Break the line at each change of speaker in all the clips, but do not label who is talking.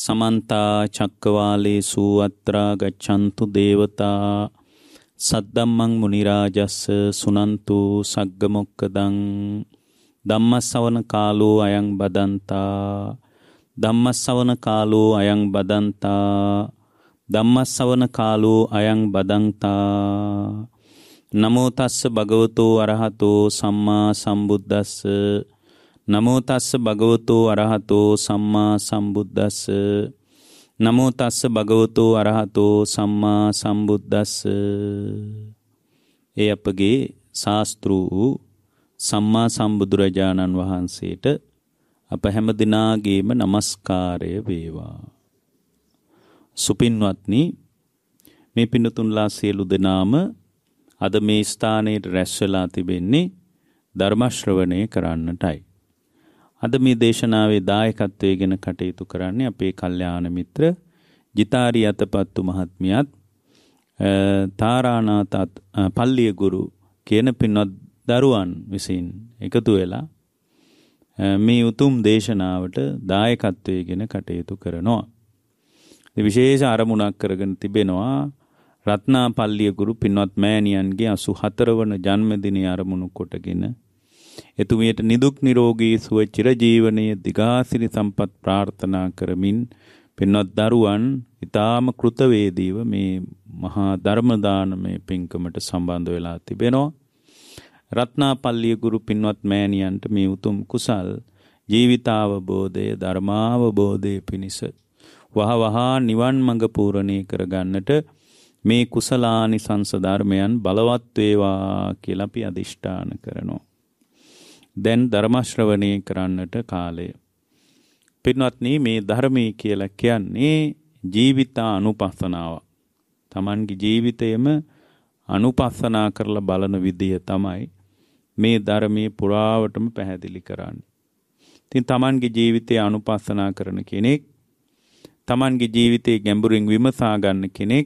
समन्ता चक्रवालेषु अत्र गच्छन्तु देवता सद्धम्मं मुनिराजस्य सुनन्तु सग्गमोक्खदं धम्मश्रवण कालो अयं बदन्ता धम्मश्रवण कालो अयं बदन्ता धम्मश्रवण कालो अयं बदन्ता नमो तस्स भगवतो अरहतो सम्मा संबुद्धस्स नमो तस्स भगवतो अरहतो सम्मा संबुद्धस्स नमो तस्स भगवतो अरहतो सम्मा संबुद्धस्ස ඒ අපගේ ශාස්ත්‍රූ සම්මා සම්බුදුරජාණන් වහන්සේට අප හැම දිනාගේම নমස්කාරය වේවා. සුපින්වත්නි, මේ පින්තුන්ලා සියලු දෙනාම අද මේ ස්ථානයේ රැස් වෙලා තිබෙන්නේ ධර්ම ශ්‍රවණය කරන්නටයි. අද මේ දේශනාවේ දායකත්වයෙන් කටයුතු කරන්නේ අපේ කල්යාණ මිත්‍ර ජිතාරි අතපත්තු මහත්මියත් තාරානාත පල්ලිය ගුරු කියන පින්වත් දරුවන් විසින් එකතු වෙලා මේ උතුම් දේශනාවට දායකත්වයෙන් කටයුතු කරනවා. විශේෂ අරමුණක් කරගෙන තිබෙනවා රත්නා පල්ලිය ගුරු පින්වත් මෑණියන්ගේ 84 වන ජන්මදිනය අරමුණු කොටගෙන එතුමියට නිදුක් නිරෝගී සුව චිරජීවනයේ දිගාසිරි සම්පත් ප්‍රාර්ථනා කරමින් පින්වත් දරුවන් ඊටාම කෘතවේදීව මේ මහා ධර්ම දානමය පින්කමට සම්බන්ධ වෙලා තිබෙනවා. රත්නාපල්ලිය ගුරු පින්වත් මෑණියන්ට මේ උතුම් කුසල් ජීවිතාවබෝධය ධර්මාවබෝධය පිණිස වහවහා නිවන් මඟ පූර්ණේ කරගන්නට මේ කුසලානිසංස ධර්මයන් බලවත් වේවා කියලා අපි අදිෂ්ඨාන කරනවා. දැන් ධර්ම ශ්‍රවණය කරන්නට කාලය. පින්වත්නි, මේ ධර්මයේ කියලා කියන්නේ ජීවිත අනුපස්සනාව. Tamanගේ ජීවිතයේම අනුපස්සනා කරලා බලන විදිය තමයි මේ ධර්මයේ පුරාවටම පැහැදිලි කරන්නේ. ඉතින් Tamanගේ ජීවිතය අනුපස්සනා කරන කෙනෙක්, Tamanගේ ජීවිතේ ගැඹුරින් විමසා ගන්න කෙනෙක්,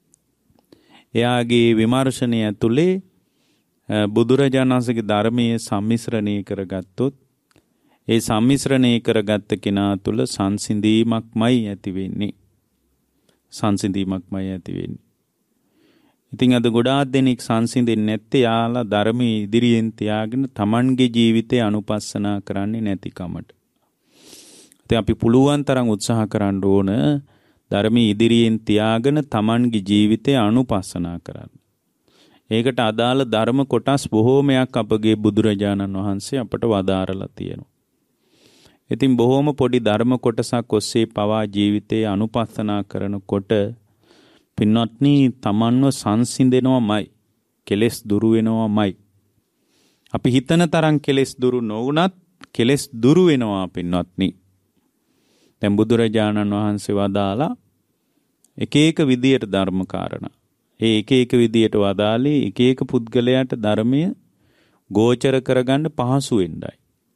එයාගේ විමර්ශනය ඇතුලේ බුදුරජාණන් වහන්සේගේ ධර්මයේ සම්මිශ්‍රණය කරගත්තොත් ඒ සම්මිශ්‍රණය කරගත්ත කෙනා තුළ සංසිඳීමක්මයි ඇති වෙන්නේ. සංසිඳීමක්මයි ඇති වෙන්නේ. ඉතින් අද ගොඩාක් දෙනෙක් සංසිඳෙන්නේ නැත්තේ යාලා ධර්මයේ ඉදිරියෙන් තියාගෙන Tamanගේ ජීවිතය අනුපස්සනා කරන්නේ නැතිකමට. ඉතින් අපි පුළුවන් තරම් උත්සාහ කරන්න ඕන ධර්මයේ ඉදිරියෙන් තියාගෙන Tamanගේ ජීවිතය අනුපස්සනා කරන්න. ඒකට අදාළ ධර්ම කොටස් බොහෝමයක් අපගේ බුදුරජාණන් වහන්සේ අපට වදාරලා තියෙනවා. ඉතින් බොහෝම පොඩි ධර්ම කොටසක් ඔස්සේ පවා ජීවිතයේ අනුපස්සනා කරනකොට පින්වත්නි තමන්ව සංසිඳෙනවමයි, කෙලෙස් දුරු වෙනවමයි. අපි හිතන තරම් කෙලෙස් දුරු නොවුනත් කෙලෙස් දුරු වෙනවා පින්වත්නි. දැන් බුදුරජාණන් වහන්සේ වදාලා එක එක විදියට ධර්ම කාරණා ඒ එක එක විදියට වදාළේ එක එක පුද්ගලයාට ධර්මය ගෝචර කරගන්න පහසු වෙන්නයි.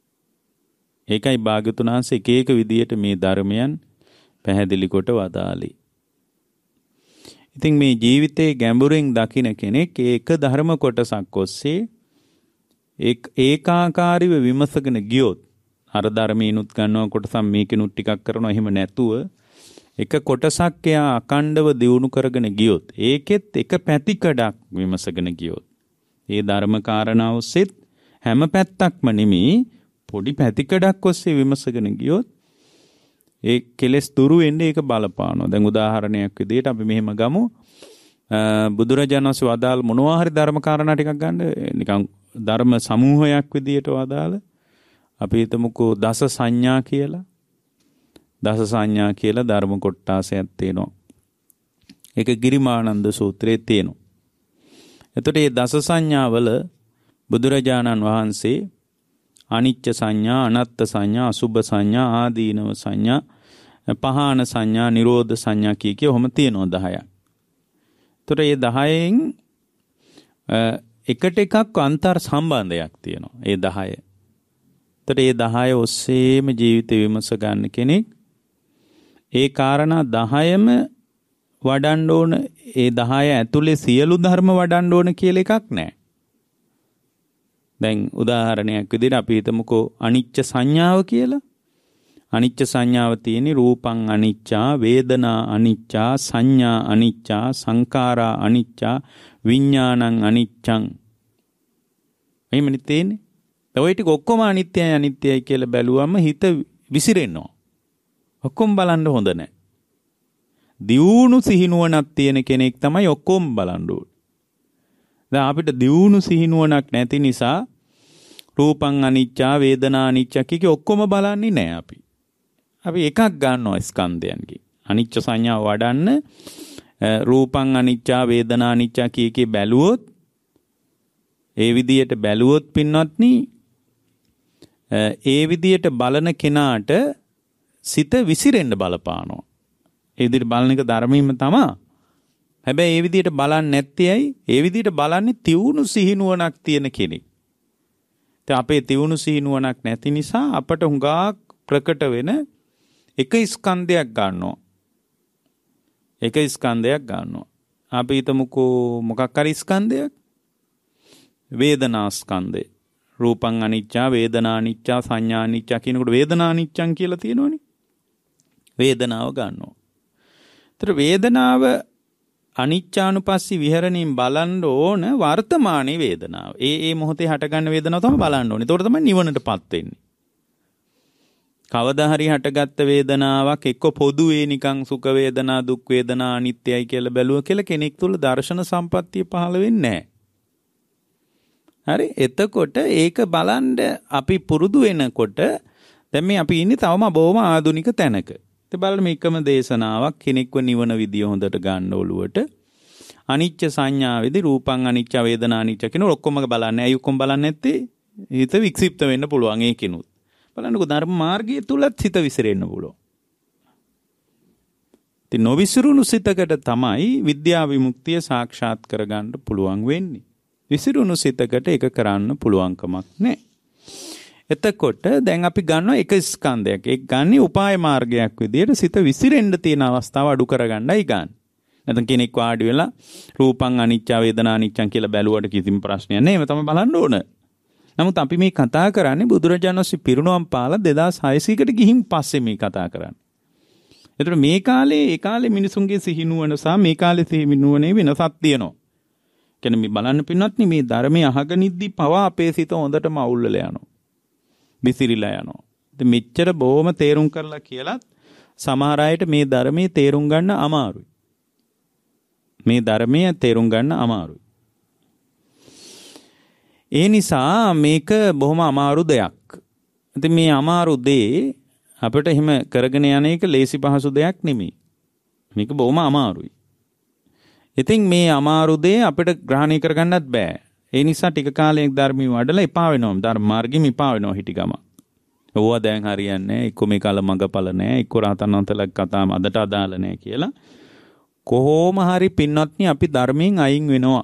ඒකයි භාග්‍යවතුන් වහන්සේ එක එක විදියට මේ ධර්මයන් පැහැදිලි කොට වදාළේ. ඉතින් මේ ජීවිතේ ගැඹුරින් දකින කෙනෙක් ඒක ධර්ම කොටසක් ඔස්සේ ඒකාකාරීව විමසගෙන ගියොත් අර ධර්මීනුත් ගන්නවා කොටසක් මේකිනුත් ටිකක් කරනවා එහෙම නැතුව එක කොටසක් එයා අකණ්ඩව දියුණු කරගෙන ගියොත් ඒකෙත් එක පැතිකඩක් විමසගෙන ගියොත් ඒ ධර්ම කාරණා ඔස්සේත් හැම පැත්තක්ම නෙමෙයි පොඩි පැතිකඩක් ඔස්සේ විමසගෙන ගියොත් ඒ කෙලෙස් දුරු වෙන්නේ ඒක බලපානවා. දැන් උදාහරණයක් විදිහට අපි මෙහෙම ගමු. බුදුරජාණන් වහන්සේ වදාළ මොනවා හරි ධර්ම කාරණා ටිකක් ගන්න නිකන් ධර්ම සමූහයක් විදිහට වදාළ අපි හිතමුකෝ දස සංඥා කියලා. දස සංඥා කියලා ධර්ම කොටසක් තියෙනවා. ඒක ගිරිමානන්ද සූත්‍රයේ තියෙනවා. එතකොට මේ දස සංඥාවල බුදුරජාණන් වහන්සේ අනිච්ච සංඥා, අනත්ත් සංඥා, අසුභ සංඥා, ආදීනව සංඥා, පහාන සංඥා, නිරෝධ සංඥා කිය ඔහොම තියෙනවා 10ක්. එතකොට මේ 10න් එකට එකක් අන්තර් සම්බන්ධයක් තියෙනවා. ඒ 10. එතකොට මේ 10 ඔස්සේම ජීවිත විමස ගන්න කෙනෙක් ඒ කාරණා 10ම වඩන්න ඕන. ඒ 10 ඇතුලේ සියලු ධර්ම වඩන්න ඕන කියලා එකක් නැහැ. දැන් උදාහරණයක් විදිහට අපි හිතමුකෝ අනිච්ච සංඥාව කියලා. අනිච්ච සංඥාව තියෙන්නේ රූපං අනිච්චා, වේදනා අනිච්චා, සංඥා අනිච්චා, සංඛාරා අනිච්චා, විඥානං අනිච්චං. එහෙමනේ තියෙන්නේ. ඔය ටික ඔක්කොම අනිත්‍යයි අනිත්‍යයි කියලා බැලුවම හිත විසිරෙනවා. ඔක්කොම බලන්න හොඳ නැහැ. දියුණු සිහිනුවණක් තියෙන කෙනෙක් තමයි ඔක්කොම බලන්න ඕනේ. දැන් අපිට දියුණු සිහිනුවණක් නැති නිසා රූපං අනිච්චා, වේදනා අනිච්චා කිකේ ඔක්කොම බලන්නේ නැහැ අපි. අපි එකක් ගන්නවා ස්කන්ධයන්ගේ. අනිච්ච සංඥාව වඩන්න රූපං අනිච්චා, වේදනා අනිච්චා කීකේ බැලුවොත්, ඒ විදියට බැලුවොත් පින්වත්නි, ඒ විදියට බලන කෙනාට සිත විසිරෙන්න බලපානවා. ඒ විදියට බලන එක ධර්මීයම තමයි. හැබැයි ඒ විදියට බලන්නේ නැත්තේ ඇයි? ඒ විදියට බලන්නේ තියුණු සිහිනුවණක් තියෙන කෙනෙක්. දැන් අපේ තියුණු සිහිනුවණක් නැති නිසා අපට හුඟක් ප්‍රකට වෙන එක ස්කන්ධයක් ගන්නවා. එක ස්කන්ධයක් ගන්නවා. අපි හිතමුකෝ මොකක් හරි ස්කන්ධයක්. වේදනා ස්කන්ධය. රූපං අනිච්චා, වේදනා අනිච්චා, සංඥා අනිච්චා කියනකොට වේදනා අනිච්චං කියලා තියෙනවනේ. වේදනාව ගන්නවා. ඒතර වේදනාව අනිච්චානුපස්සී විහරණයෙන් බලන්න ඕන වර්තමානයේ වේදනාව. ඒ මොහොතේ හටගන්න වේදනාව තමයි බලන්න ඕනේ. ඒතකොට තමයි නිවනටපත් වෙන්නේ. කවදා හරි හටගත්ත වේදනාවක් එක්ක පොදුවේ නිකන් සුඛ වේදනා, දුක් වේදනා, අනිත්‍යයි කියලා බැලුවා කියලා කෙනෙක් තුල දර්ශන සම්පත්තිය පහළ වෙන්නේ නැහැ. හරි? එතකොට ඒක බලන්න අපි පුරුදු වෙනකොට දැන් මේ අපි ඉන්නේ තවම බොහොම ආධුනික තැනක. ඉතින් බලන්න මේකම දේශනාවක් කෙනෙක්ව නිවන විදිය හොඳට ගන්න ඔළුවට. අනිච්ච සංඥාවේදී රූපං අනිච්ච, වේදනා අනිච්ච කියන ඔක්කොම බලන්නේ. ඇයි ඔක්කොම බලන්නේ නැත්තේ? හිත වික්ෂිප්ත වෙන්න පුළුවන් ඒකිනුත්. බලන්නකෝ ධර්ම මාර්ගයේ තුලත් හිත විසිරෙන්න පුළුවන්. ඉතින් නොවිසිරුණු සිතකට තමයි විද්‍යා විමුක්තිය සාක්ෂාත් කරගන්න පුළුවන් වෙන්නේ. විසිරුණු සිතකට ඒක කරන්න පුළුවන්කමක් නැහැ. එතකොට දැන් අපි ගන්නවා එක ස්කන්ධයක්. ඒක ගන්නේ උපාය මාර්ගයක් විදියට සිත විසිරෙන්න තියෙන අවස්ථාව අඩු කරගන්නයි ගන්න. නැත්නම් කෙනෙක් වාඩි වෙලා රූපං අනිච්ච, වේදනා අනිච්චං කියලා බැලුවට කිසිම ප්‍රශ්නයක් නැහැ. ඒක තමයි බලන්න ඕන. නමුත් අපි මේ කතා කරන්නේ බුදුරජාණන් වහන්සේ පිරිනුවම් පාලා 2600කට ගිහින් පස්සේ මේ කතා කරන්නේ. ඒතර මේ කාලේ ඒ කාලේ මිනිසුන්ගේ සිහිනුවන සහ මේ කාලේ සිහිනුවනේ වෙනසක් තියෙනවා. කියන්නේ මේ බලන්න පින්නත් මේ ධර්මයේ අහගෙන ඉද්දි පවා අපේ සිත හොඳටම අවුල් වෙලා යනවා. විසිරිලා යනවා. ඉතින් මෙච්චර බොහොම තේරුම් කරලා කියලත් සමහර අයට මේ ධර්මයේ තේරුම් ගන්න අමාරුයි. මේ ධර්මයේ තේරුම් ගන්න අමාරුයි. ඒ නිසා මේක බොහොම අමාරු දෙයක්. ඉතින් මේ අමාරු දේ අපිට එහෙම කරගෙන යන එක ලේසි පහසු දෙයක් නෙමෙයි. මේක බොහොම අමාරුයි. ඉතින් මේ අමාරු දේ අපිට ග්‍රහණය කරගන්නත් බෑ. ඒ නිසා ටික කාලයක් ධර්මී වඩලා එපා වෙනවා. ධර්ම මාර්ගෙම එපා වෙනවා හිටිගම. ඕවා දැන් හරියන්නේ නැහැ. එක්ක මේ කාල මගපල නැහැ. එක්ක රහතන් වහන්සේලා කතාම අදට අදාළ නැහැ කියලා. කොහොම හරි පින්වත්නි අපි ධර්මයෙන් අයින් වෙනවා.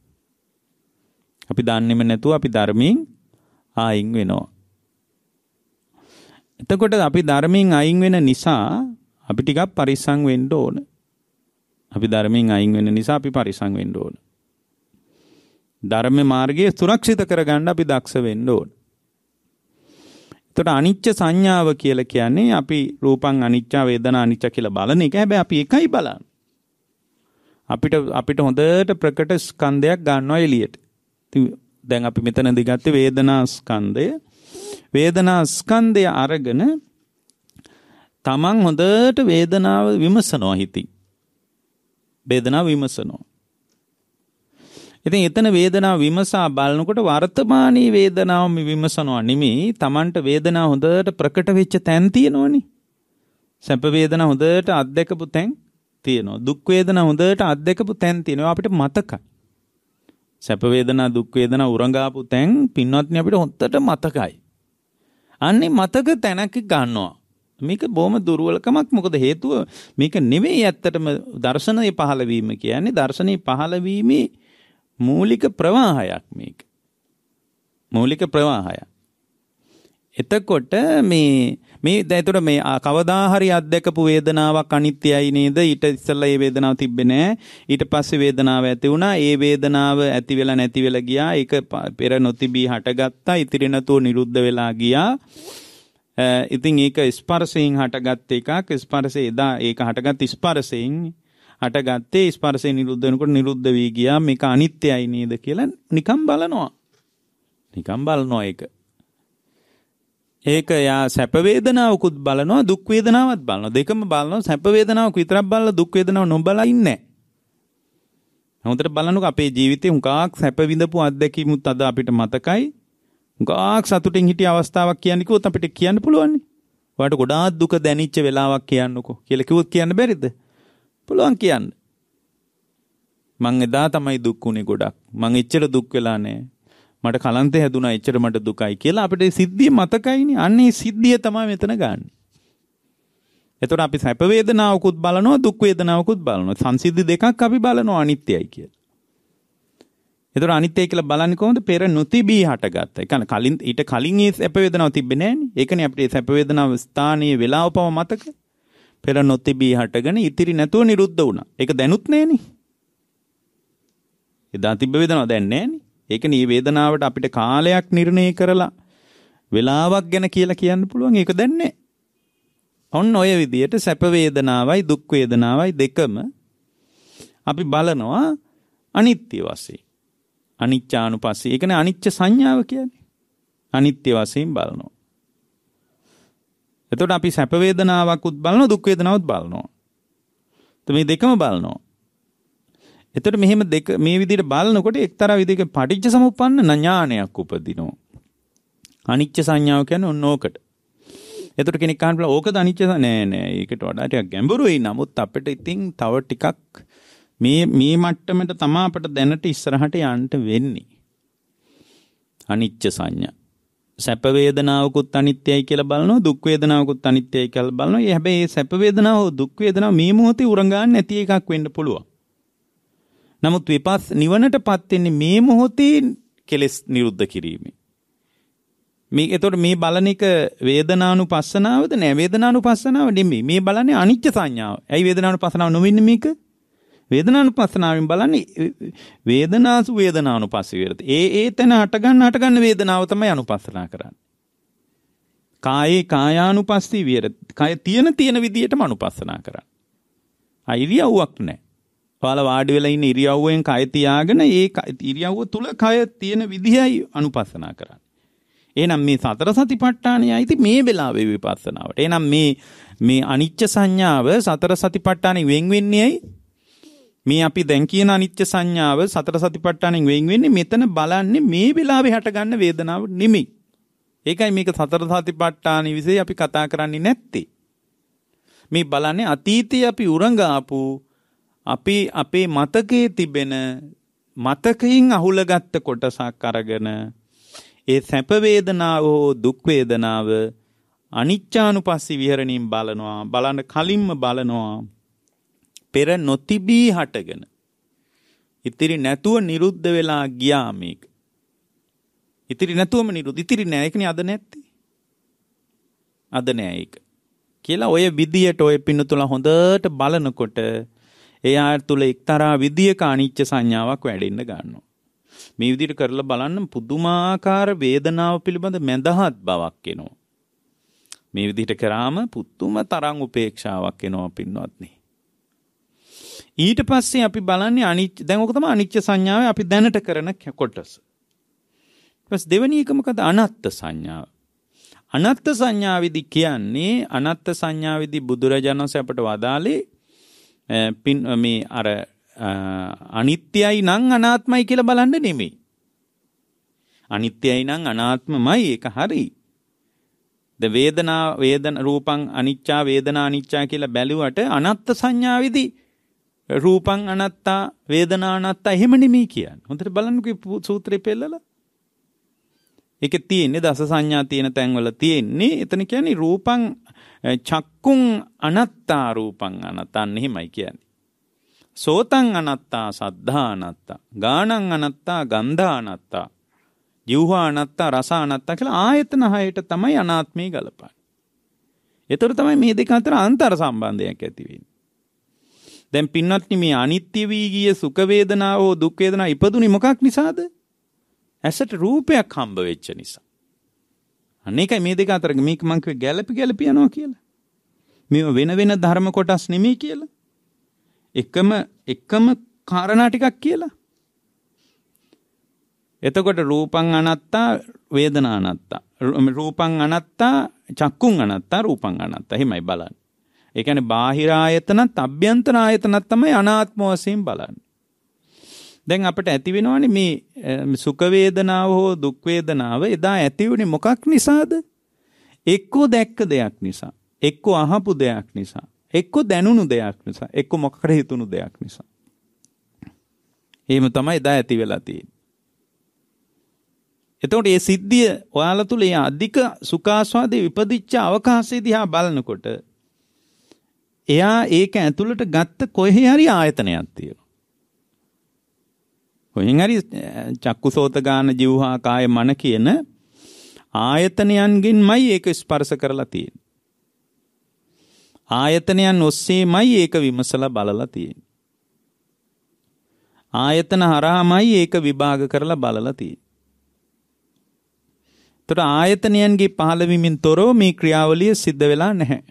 අපි දන්නේම නැතුව අපි ධර්මයෙන් අයින් වෙනවා. එතකොට අපි ධර්මයෙන් අයින් වෙන නිසා අපි ටිකක් පරිස්සම් වෙන්න ඕන. අපි ධර්මයෙන් අයින් වෙන නිසා අපි පරිස්සම් වෙන්න ඕන. ධර්ම මාර්ගයේ සුරක්ෂිත කරගන්න අපි දක්ෂ වෙන්න ඕන. එතකොට අනිච්ච සංඥාව කියලා කියන්නේ අපි රූපං අනිච්ච, වේදනා අනිච්ච කියලා බලන එක. හැබැයි අපි එකයි බලන්නේ. අපිට හොඳට ප්‍රකට ස්කන්ධයක් ගන්නවා එළියට. දැන් අපි මෙතනදී ගත්තේ වේදනා ස්කන්ධය. වේදනා ස්කන්ධය අරගෙන තමන් හොඳට වේදනාව විමසනවා හිතින්. වේදනාව විමසනවා. ඉතින් එතන වේදනාව විමසා බලනකොට වර්තමානයේ වේදනාව විමසනවා නෙමෙයි, තමන්ට වේදනාව හොඳට ප්‍රකට වෙච්ච තැන් තියෙනවනේ. සැප වේදනා හොඳට අත්දැකපු තැන් තියෙනවා. දුක් වේදනා හොඳට අත්දැකපු තැන් තියෙනවා. අපිට මතකයි. සැප වේදනා, දුක් වේදනා උරංගාපු තැන් පින්වත්නි අපිට හොඳට මතකයි. අන්නේ මතක තැනක ගන්නවා. මේක බොහොම දුර්වලකමක්. මොකද හේතුව මේක නෙවෙයි ඇත්තටම දර්ශනයේ පහළ වීම කියන්නේ. දර්ශනයේ පහළ වීමේ මූලික ප්‍රවාහයක් මේක. මූලික ප්‍රවාහයක්. එතකොට මේ දැන් මේ කවදා හරි අත්දැකපු වේදනාවක් අනිත්‍යයි නේද? ඊට ඉස්සෙල්ලා මේ වේදනාව තිබ්බේ නෑ. ඊට පස්සේ වේදනාව ඇති වුණා. ඒ වේදනාව ඇති වෙලා නැති වෙලා ගියා. ඒක පෙර නොතිබී හටගත්තා. ඉතිරි නැතුව නිරුද්ධ වෙලා ගියා. ඉතින් ඒක ස්පර්ශයෙන් හටගත් එකක්. ස්පර්ශය එදා ඒක හටගත් ස්පර්ශයෙන් හටගත්තේ ස්පර්ශය නිරුද්ධ වෙනකොට නිරුද්ධ වී ගියා. මේක අනිත්‍යයි නේද කියලා නිකම් බලනවා. නිකම් බලනවා ඒක. ඒක යා සැප වේදනාවකුත් බලනවා දුක් වේදනාවත් බලනවා. දෙකම බලනවා. සැප වේදනාවක් විතරක් බලලා දුක් වේදනාව නොබලා ඉන්නේ නැහැ. හොඳට බලන්නකො අපේ ජීවිතේ හුඟක් සැප විඳපු අත්දැකීමුත් අද අපිට මතකයි. හුඟක් සතුටින් හිටිය අවස්ථාවක් කියන්නේ කිව්වොත් අපිට කියන්න පුළුවන් නේ. ඔයාලට ගොඩාක් දුක දැනෙච්ච වෙලාවක් කියන්නකො කියලා කිව්වොත් කියන්න බැරිද? පුළුවන් කියන්න. මං එදා තමයි දුක් උනේ ගොඩක්. මං එච්චර දුක් වෙලා නැහැ. මට කලන්තේ හැදුනා එච්චර මට දුකයි කියලා අපිට සිද්ධිය මතකයිනේ. අන්නේ සිද්ධිය තමයි මෙතන ගන්න. එතකොට අපි සැප වේදනාවකුත් බලනවා දුක් වේදනාවකුත් බලනවා. සංසිද්ධි දෙකක් අපි බලනවා අනිත්‍යයි කියලා. එතකොට අනිත්‍යයි කියලා බලන්නේ කොහොමද? පෙර නොතිබී හටගත්ත. ඒ කියන්නේ කලින් ඊට කලින් ඒ සැප වේදනාව තිබ්බේ නැහනේ. ඒකනේ අපිට සැප වේදනාව ස්ථානීය වේලාව පව මතක. පෙර නොතිබී හටගෙන ඉතිරි නැතුව නිරුද්ධ වුණා. ඒක දැනුත් නැහනේ. එදා තිබ්බ වේදනාව දැන් නැහනේ. ඒකනේ මේ වේදනාවට අපිට කාලයක් නිර්ණය කරලා වෙලාවක් ගැන කියලා කියන්න පුළුවන්. ඒක දැන් නැහැ. ඔන්න ඔය විදියට සැප වේදනාවයි දුක් වේදනාවයි දෙකම අපි බලනවා අනිත්‍ය වශයෙන්. අනිච්චානුපස්සී. ඒකනේ අනිච්ච සංඥාව කියන්නේ. අනිත්‍ය වශයෙන් බලනවා. එතකොට අපි සැප වේදනාවකුත් බලනවා දුක් වේදනාවත් බලනවා. මේ දෙකම බලනවා. එතකොට මෙහෙම දෙක මේ විදිහට බලනකොට එක්තරා විදිහක පටිච්ච සමුප්පන්න ඥානයක් උපදිනවා. අනිච්ච සංඥාව කියන්නේ ඔන්න ඕකට. එතකොට කෙනෙක් අහන්න බලා ඕකද අනිච්ච නෑ ඒකට වඩා ටිකක් ගැඹුරුයි. නමුත් අපිට ඉතින් තව ටිකක් මේ මට්ටමට තමයි අපිට දැනට ඉස්සරහට යන්න වෙන්නේ. අනිච්ච සංඥා. සැප වේදනාවකුත් අනිත්‍යයි කියලා බලනවා දුක් වේදනාවකුත් අනිත්‍යයි කියලා බලනවා. ඒ හැබැයි මේ සැප වේදනාව දුක් වේදනාව මේ මොහොතේ උරඟාන්නේ නැති එකක් වෙන්න පුළුවන්. නමුත් නිවනටපත් වෙන්නේ මේ මොහොතේ කෙලෙස් නිරුද්ධ කිරීමෙන්. මේ එතකොට මේ බලන එක වේදනානුපස්සනාවද නෑ? වේදනානුපස්සනාව නෙමෙයි. මේ බලන්නේ අනිච්ච සංඥාව. ඇයි වේදනානුපස්සනාව නොවෙන්නේ මේක? වේදනානුපස්සනාවෙන් බලන්නේ වේදනාසු වේදනානුපස්සී විරති. ඒ තැන හටගන්න වේදනාව තමයි අනුපස්සනා කරන්නේ. කායේ කායානුපස්සී විරති. කාය තියෙන විදියටම අනුපස්සනා කරන්නේ. ඉරියව්වක් නෑ. ඔයාලා වාඩි වෙලා ඉන්න ඉරියව්වෙන් කය තියාගෙන ඒ ඉරියව්ව තුල කය තියෙන විදිහයි අනුපස්සනා කරන්නේ. එහෙනම් මේ සතර සතිපට්ඨානයයි මේ වෙලාවේ විපස්සනාවට. එහෙනම් මේ අනිච්ච සංඥාව සතර සතිපට්ඨානෙ වෙන් වෙන්නේ ඇයි? මේ අපි දැන් කියන අනිච්ච සංඥාව සතර සතිපට්ඨානෙන් වෙන් වෙන්නේ මෙතන බලන්නේ මේ වෙලාවේ හටගන්න වේදනාව නෙමෙයි. ඒකයි මේක සතර සතිපට්ඨානෙ විශේෂ අපි කතා කරන්නේ නැත්තේ. මේ බලන්නේ අතීතයේ අපි උරංගාපු අපි අපේ මතකයේ තිබෙන මතකයෙන් අහුලගත්ත කොටසක් අරගෙන ඒ සැප වේදනාව හෝ දුක් වේදනාව අනිච්චානුපස්සී විහරණයෙන් බලනවා. බලන්න කලින්ම බලනවා පෙර නොතිබී හටගෙන ඉතිරි නැතුව නිරුද්ධ වෙලා ගියා මේක. ඉතිරි නැතුවම නිරුද්ධ. ඉතිරි නෑ. ඒකනේ අද නැත්තේ. අද නෑ ඒක. කියලා ඔය විදියට ඔය පින්නතුල හොඳට බලනකොට එයා තුළ එක්තරා විදියක අනිච්ච සංඥාවක් වැඩෙන්න ගන්නවා. මේ විදිහට කරලා බලන්න පුදුමාකාර වේදනාව පිළිබඳ මැදහත් බවක් එනවා. මේ විදිහට කරාම පුදුම තරම් උපේක්ෂාවක් එනවා පින්වත්නි. ඊට පස්සේ අපි බලන්නේ අනිච්ච දැන් ඔක තමයි අනිච්ච සංඥාවේ අපි දැනට කරන කොටස. ඊපස් දෙවෙනි එක මොකද? අනත්ත් සංඥාව. අනත්ත් සංඥාවේදී කියන්නේ අනත්ත් සංඥාවේදී බුදුරජාණන් වහන්සේ අපට වදාළේ මේ අර අනිත්‍යයි නම් අනාත්මයි කියලා බලන්න නෙමෙයි. අනිත්‍යයි නම් අනාත්මමයි ඒක හරි. වේදන රූපං අනිච්චා වේදනා අනිච්චා කියලා බැලුවට අනත්ත් සංඥාවේදී රූපං අනත්තා වේදනා අනත්තා එහෙම නෙමෙයි කියන්නේ. හොඳට බලන්නකෝ සූත්‍රේ පෙළලා. ඒකේ තියෙන්නේ දස සංඥා තියෙන තැන්වල තියෙන්නේ එතන කියන්නේ රූපං චක්කුං අනත්තා රූපං අනත්තන් එහෙමයි කියන්නේ. සෝතං අනත්තා සද්ධා අනත්තා ගානං අනත්තා ගන්ධා අනත්තා ජීවහා අනත්තා රස අනත්තා කියලා ආයතන හයට තමයි අනාත්මය ගලපන්නේ. ඒතර තමයි මේ දෙක අතර අන්තර් සම්බන්ධයක් ඇති වෙන්නේ. දැන් පින්වත්නි මේ අනිත්‍ය වී ගිය සුඛ වේදනාව හෝ දුක් වේදනාව ඉපදුනේ මොකක් නිසාද? ඇසට රූපයක් හම්බ වෙච්ච නිසා. අනේකයි මේ දෙක අතර මේක මං කිව්වේ ගැළපි යනවා කියලා. මේ වෙන වෙන ධර්ම කොටස් නෙමෙයි කියලා. එකම කාරණා ටිකක් කියලා. එතකොට රූපං අනත්තා වේදනා අනත්තා. රූපං අනත්තා චක්කුං අනත්තා රූපං අනත්තා. එහෙමයි බලන්නේ. ඒ කියන්නේ බාහිර ආයතනත් අභ්‍යන්තර ආයතනත් තමයි අනාත්ම වශයෙන් බලන්නේ. දැන් අපිට ඇති වෙනවනේ මේ සුඛ වේදනාව හෝ දුක් වේදනාව එදා ඇති වුණේ මොකක් නිසාද? එක්කෝ දැක්ක දෙයක් නිසා, එක්කෝ අහපු දෙයක් නිසා, එක්කෝ දැනුණු දෙයක් නිසා, එක්කෝ මොකකට හිතුණු දෙයක් නිසා. එහෙම තමයි එදා ඇති වෙලා තියෙන්නේ. එතකොට මේ සිද්ධිය ඔයාලා තුල මේ අධික සුඛාස්වාදයේ විපදිච්ච අවකාශය දිහා බලනකොට එයා ඒක ඇතුළට ගත්ත කොහේ හරි ආයතනයක් තියෙනවා. කොහෙන් හරි චක්කුසෝත ගාන જીවහා කාය මන කියන ආයතනයන්ගෙන්මයි ඒක ස්පර්ශ කරලා තියෙන්නේ. ආයතනයන් ඔස්සේමයි ඒක විමසලා බලලා තියෙන්නේ. ආයතන හරහාමයි ඒක විභාග කරලා බලලා තියෙන්නේ. ඒතර ආයතනයන්ගේ පහළවීමෙන් තොරව මේ ක්‍රියාවලිය සිද්ධ වෙලා නැහැ.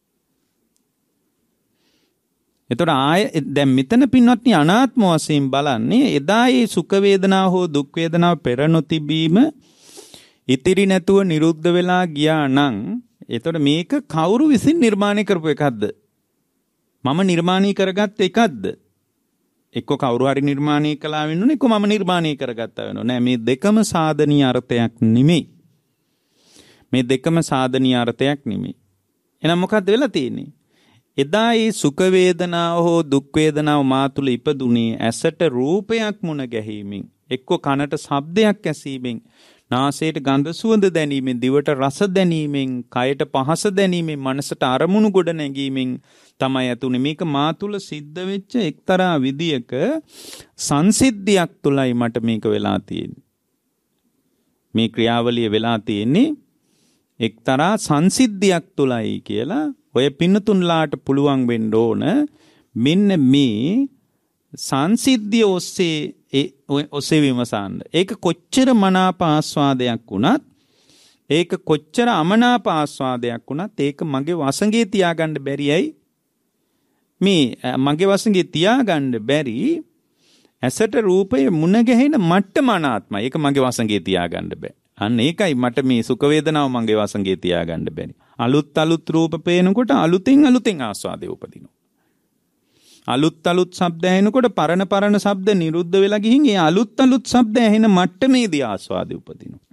එතකොට දැන් මෙතන පින්වත්නි අනාත්ම වශයෙන් බලන්නේ එදා ඒ සුඛ වේදනාව හෝ දුක් වේදනාව පෙර නොතිබීම ඉතිරි නැතුව නිරුද්ධ වෙලා ගියා නම් එතකොට මේක කවුරු විසින් නිර්මාණය කරපු එකක්ද? මම නිර්මාණය කරගත් එකක්ද? එක්ක කවුරු හරි නිර්මාණය කළා වෙනුනේ එක්ක මම නිර්මාණය කරගත්තා වෙනවා. නෑ මේ දෙකම සාධනීය අර්ථයක් නෙමෙයි. මේ දෙකම සාධනීය අර්ථයක් නෙමෙයි. එහෙනම් මොකද්ද වෙලා තියෙන්නේ? එදා ඒ සුඛ වේදනාව හෝ දුක් වේදනාව මා තුළ ඉපදුනේ ඇසට රූපයක් මුණ ගැහිීමෙන්, එක්ක කනට ශබ්දයක් ඇසීමෙන්, නාසයට ගඳ සුවඳ දැනීමෙන්, දිවට රස දැනීමෙන්, කයට පහස දැනීමෙන්, මනසට අරමුණු ගොඩ නැගීමෙන් තමයි ඇතුනේ. මේක මා තුළ සිද්ධ වෙච්ච එක්තරා විදියක සංසිද්ධියක් තුලයි මට මේක වෙලා තියෙන්නේ. මේ ක්‍රියාවලිය වෙලා තියෙන්නේ එක්තරා සංසිද්ධියක් තුලයි කියලා ඔය පින්නතුන්ලාට පුළුවන් වෙන්න ඕන මෙන්න මේ සංසිද්ධිය ඔස්සේ විමසන්න. ඒක කොච්චර මනාප ආස්වාදයක් වුණත්, ඒක කොච්චර අමනාප ආස්වාදයක් වුණත් ඒක මගේ වසඟේ තියාගන්න බැරියයි. මේ මගේ වසඟේ තියාගන්න බැරි ඇසට රූපය මුණ ගැහෙන මට්ටම අනාත්මයි. ඒක මගේ වසඟේ තියාගන්න බෑ. අන්න ඒකයි මට මේ සුඛ වේදනාව මගේ වසඟේ තියාගන්න බැරි. අලුත් රූප පේනකොට අලුතෙන් ආස්වාදේ උපදිනවා. අලුත් ශබ්ද ඇහෙනකොට පරණ ශබ්ද නිරුද්ධ වෙලා ගිහින් ඒ අලුත් ශබ්ද ඇහෙන මට්ටමේදී ආස්වාදේ උපදිනවා.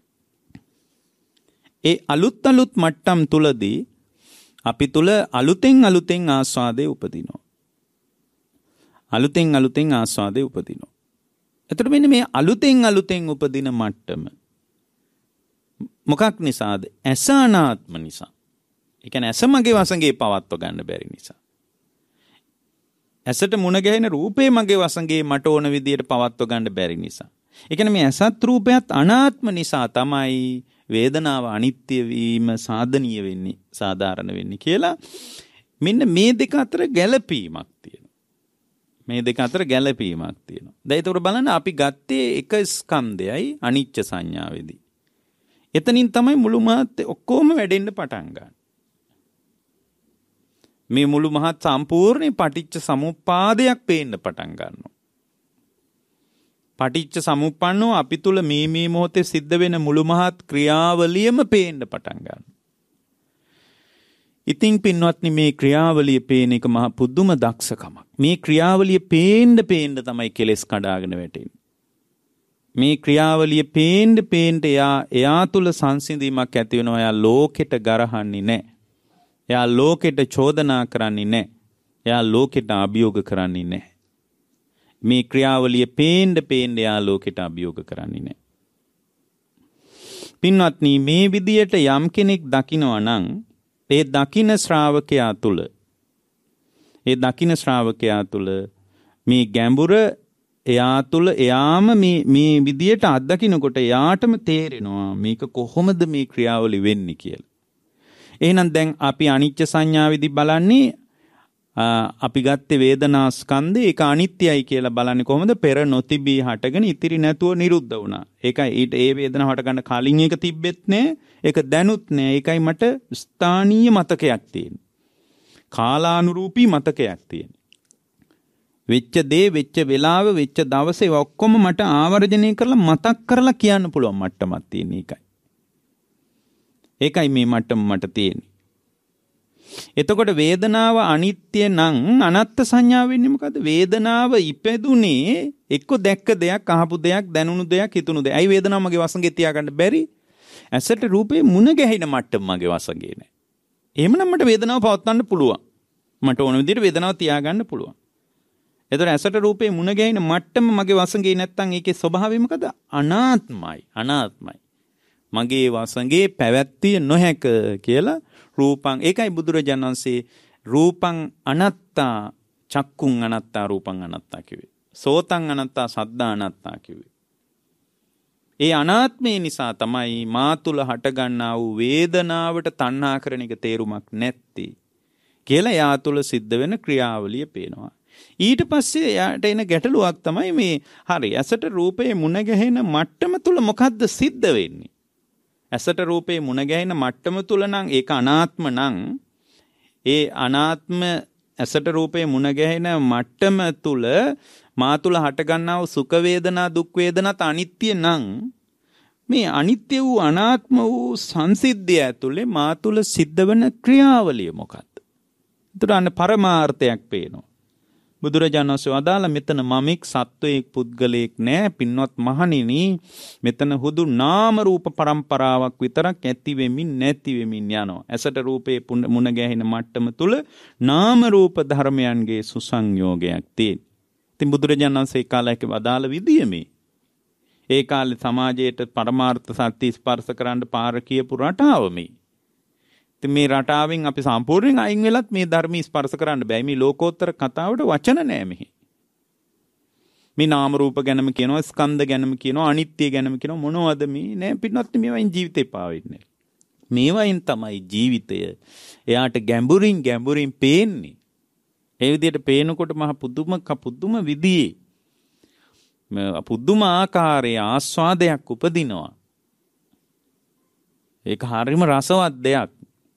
ඒ අලුත් මට්ටම් තුලදී අපි තුල අලුතෙන් ආස්වාදේ උපදිනවා. අලුතෙන් ආස්වාදේ උපදිනවා. එතකොට මෙන්න මේ අලුතෙන් උපදින මට්ටම මොකක් නිසාද? ඇස අනාත්ම නිසා. ඒ කියන්නේ ඇස මගේ වසඟේ පවත්ව ගන්න බැරි නිසා. ඇසට මුණ ගැහෙන රූපේ මගේ වසඟේ මට ඕන විදියට පවත්ව ගන්න බැරි නිසා. ඒ කියන්නේ මේ ඇසත් රූපයත් අනාත්ම නිසා තමයි වේදනාව අනිත්‍ය වීම සාධනීය වෙන්නේ, සාධාරණ වෙන්නේ කියලා මෙන්න මේ දෙක අතර ගැළපීමක් තියෙනවා. මේ දෙක අතර ගැළපීමක් තියෙනවා. දැන් ඒක බලන්න අපි ගත්තේ එක ස්කන්ධයයි අනිච්ච සංඥාවේදී. එතනින් තමයි මුළු මහත් ඔක්කොම වැඩෙන්න පටන් ගන්න. මේ මුළු මහත් සම්පූර්ණ පටිච්ච සමුප්පාදයක් පේන්න පටන් ගන්නවා. පටිච්ච සමුප්පන්නෝ අපි තුල මේ මොහොතේ සිද්ධ වෙන මුළු මහත් ක්‍රියාවලියම පේන්න පටන් ගන්නවා. ඉතින් පින්වත්නි මේ ක්‍රියාවලිය පේන එක මහ පුදුම දක්ෂකමක්. මේ ක්‍රියාවලිය පේන්න තමයි කෙලෙස් කඩාගෙන වැටෙන්නේ. මේ ක්‍රියාවලිය පේන්න එයා තුල සංසිඳීමක් ඇති වෙනවා. එයා ලෝකෙට ගරහන්නේ නැහැ. එයා ලෝකෙට චෝදනා කරන්නේ නැහැ. එයා ලෝකෙට අභියෝග කරන්නේ නැහැ. මේ ක්‍රියාවලිය පේන්න එයා ලෝකෙට අභියෝග කරන්නේ නැහැ. පින්වත්නි මේ විදියට යම් කෙනෙක් දකිනවා නම් ඒ දකින ශ්‍රාවකයා තුල මේ ගැඹුර එයා තුල එයාම මේ විදියට අත්දකින්නකොට එයාටම තේරෙනවා මේක කොහොමද මේ ක්‍රියාවලිය වෙන්නේ කියලා. එහෙනම් දැන් අපි අනිච්ච සංඥාවේදී බලන්නේ අපි ගත්තේ වේදනා ස්කන්ධය ඒක අනිත්‍යයි කියලා බලන්නේ කොහොමද? පෙර නොතිබී හටගෙන ඉතිරි නැතුව නිරුද්ධ වුණා. ඒකයි ඊට ඒ වේදනාව හට ගන්න කලින් ඒක තිබෙත් නෑ. ඒක දැනුත් නෑ. ඒකයි මට ස්ථානීය මතකයක් තියෙන්නේ. කාලානුරූපී මතකයක් තියෙන්නේ. වෙච්ච දේ වෙච්ච වෙලාව වෙච්ච දවසේ ඔක්කොම මට ආවර්ජනය කරලා මතක් කරලා කියන්න පුළුවන් මට්ටමක් තියෙන එකයි. ඒකයි මේ මට්ටම මට තියෙන්නේ. එතකොට වේදනාව අනිත්‍ය නම් අනත්ත් සංඥාව වෙන්නේ මොකද්ද? වේදනාව ඉපදුනේ එක්ක දැක්ක දෙයක්, අහපු දෙයක්, දැනුණු දෙයක්, හිතුණු දෙයක්. ඇයි වේදනාව මගේ වසඟේ තියාගන්න බැරි? ඇසට රූපේ මුණ ගැහින මට්ටම මගේ වසඟේ නෑ. එහෙමනම් මට වේදනාව පවත්වන්න පුළුවන්. මට ඕන විදිහට වේදනාව තියාගන්න පුළුවන්. එතකොට ඇසට රූපේ මුණ ගැහින මට්ටම මගේ වසඟේ නැත්තම් ඒකේ ස්වභාවය මොකද? අනාත්මයි. අනාත්මයි. මගේ වසඟේ පැවැත්විය නොහැක කියලා රූපං. ඒකයි බුදුරජාණන් වහන්සේ රූපං අනත්තා චක්කුං අනත්තා රූපං අනත්තා කිව්වේ. සෝතං අනත්තා සද්දා අනත්තා කිව්වේ. ඒ අනාත්මය නිසා තමයි මා තුල හටගන්නා වූ වේදනාවට තණ්හා කරන එක තේරුමක් නැත්තේ කියලා යා තුල සිද්ධ වෙන ක්‍රියාවලිය පේනවා. ඊට පස්සේ යාට එන ගැටලුවක් තමයි මේ හරි ඇසට රූපේ මුණ ගැහෙන මට්ටම තුල මොකද්ද සිද්ධ වෙන්නේ? ඇසට රූපේ මුණ ගැහෙන මට්ටම තුල නම් ඒක අනාත්ම නම් ඒ අනාත්ම ඇසට රූපේ මුණ ගැහෙන මට්ටම තුල මා තුල හටගන්නා වූ සුඛ වේදනා දුක් වේදනාත් අනිත්‍ය නම් මේ අනිත්‍ය වූ අනාත්ම වූ සංසිද්ධිය ඇතුලේ මා තුල සිද්ධ වෙන ක්‍රියාවලිය මොකක්ද? ඒතර අන්න පරමාර්ථයක් පේනවා. බුදුරජාණන් වහන්සේ වදාළ මෙතන මමෙක් සත්වයෙක් පුද්ගලයෙක් නෑ පින්වත් මහණෙනි, මෙතන හුදු නාම රූප පරම්පරාවක් විතරක් ඇති වෙමින් නැති වෙමින් යනවා. ඇසට රූපේ මුණ ගැහෙන මට්ටම තුල නාම රූප ධර්මයන්ගේ සුසංයෝගයක් තියෙනවා. ඉතින් බුදුරජාණන් වහන්සේ කාලයක වදාළ විදිය මේ. ඒ කාලේ සමාජයට පරමාර්ථ සත්‍ය ස්පර්ශ කරන්න පාර කියපු රටාව මේ. ඉතින් මේ රටාවෙන් අපි සම්පූර්ණයෙන් අයින් වෙලත් මේ ධර්ම ස්පර්ශ කරන්න බෑ. මේ ලෝකෝත්තර කතාවට වචන නෑ මෙහි. මේ නාම රූප ගැනම කියනවා, ස්කන්ධ ගැනම කියනවා, අනිත්‍ය ගැනම කියනවා. මොනවද මේ? නෑ පිටනොත් මේවයින් ජීවිතේ පාවෙන්නේ. මේවයින් තමයි ජීවිතය එයාට ගැඹුරින් පේන්නේ. ඒ විදිහට පේනකොට මහ පුදුම විදිහේ පුදුම ආකාරයේ ආස්වාදයක් උපදිනවා. ඒක හරිම රසවත් දෙයක්.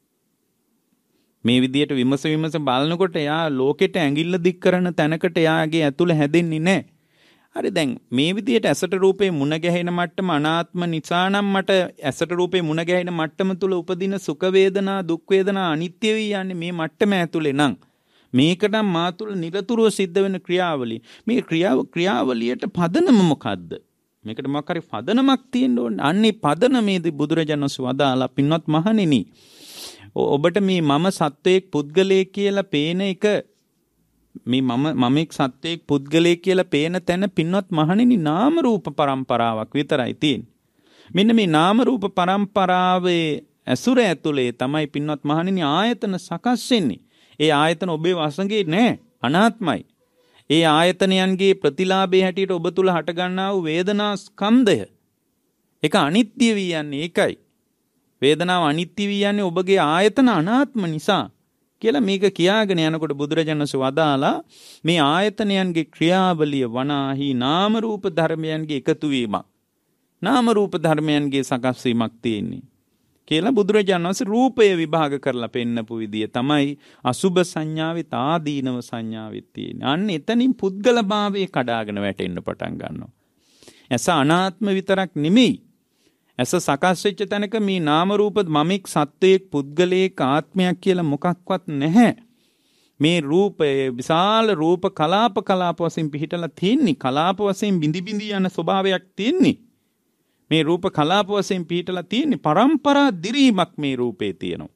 මේ විදිහට විමස බලනකොට එයා ලෝකෙට ඇඟිල්ල දික් කරන තැනකට එයාගේ ඇතුළ හැදෙන්නේ නැහැ. හරි දැන් මේ විදිහට ඇසට රූපේ මුණ ගැහෙන මට්ටම අනාත්ම නිසා නම් මට ඇසට රූපේ මුණ ගැහෙන මට්ටම තුල උපදින සුඛ වේදනා දුක් වේදනා අනිත්‍ය වී යන්නේ මේ මට්ටම ඇතුලේ නම් මේකට මා තුල නිරතුරුව සිද්ධ වෙන ක්‍රියාවලිය. මේ ක්‍රියාවලියට පදනම මොකද්ද? මේකට මොකක් හරි පදනමක් තියෙන්න ඕනේ. අන්නේ පදනමේදී බුදුරජාණන් වහන්සේ වදාලා පින්වත් මහණෙනි, ඔබට මේ මම සත්වයක් පුද්ගලයෙක් කියලා පේන එක මේ මමෙක් සත්වයක් පුද්ගලයෙක් කියලා පේන තැන පින්වත් මහණෙනි නාම රූප පරම්පරාවක් විතරයි තියෙන්නේ. මෙන්න මේ නාම රූප පරම්පරාවේ ඇසුර ඇතුලේ තමයි පින්වත් මහණෙනි ආයතන සකස් වෙන්නේ. ඒ ආයතන ඔබේ වසඟේ නෑ, අනාත්මයි. ඒ ආයතනයන්ගේ ප්‍රතිලාභයේ හැටියට ඔබ තුල හට ගන්නා වූ වේදනා ස්කන්ධය ඒක අනිත්‍ය වී යන්නේ ඒකයි. වේදනාව අනිත්‍ය වී යන්නේ ඔබගේ ආයතන අනාත්ම නිසා කියලා මේක කියාගෙන යනකොට බුදුරජාණන් වහන්සේ වදාලා මේ ආයතනයන්ගේ ක්‍රියාවලිය වනාහි නාම රූප ධර්මයන්ගේ එකතු වීමක්. නාම රූප ධර්මයන්ගේ සකස් වීමක් තියෙන්නේ. කියලා බුදුරජාණන් වහන්සේ රූපය විභාග කරලා පෙන්නපු විදිය තමයි අසුභ සංඥාවෙත් ආදීනව සංඥාවෙත් තියෙන්නේ. අන්න එතනින් පුද්ගල භාවයේ කඩාගෙන වැටෙන්න පටන් ගන්නවා. ඇස අනාත්ම විතරක් නෙමෙයි. ඇස සකස් වෙච්ච තැනක මේ නාම රූප මමෙක් සත්වයක් පුද්ගලයෙක් ආත්මයක් කියලා මොකක්වත් නැහැ. මේ රූපය විශාල රූප කලාප වශයෙන් පිහිටලා තියෙන්නේ. කලාප වශයෙන් බිඳි යන ස්වභාවයක් තියෙන්නේ. මේ රූප කලාප වශයෙන් පිහිටලා තියෙන්නේ. පරම්පරා දිරීමක් මේ රූපේ තියෙනවා.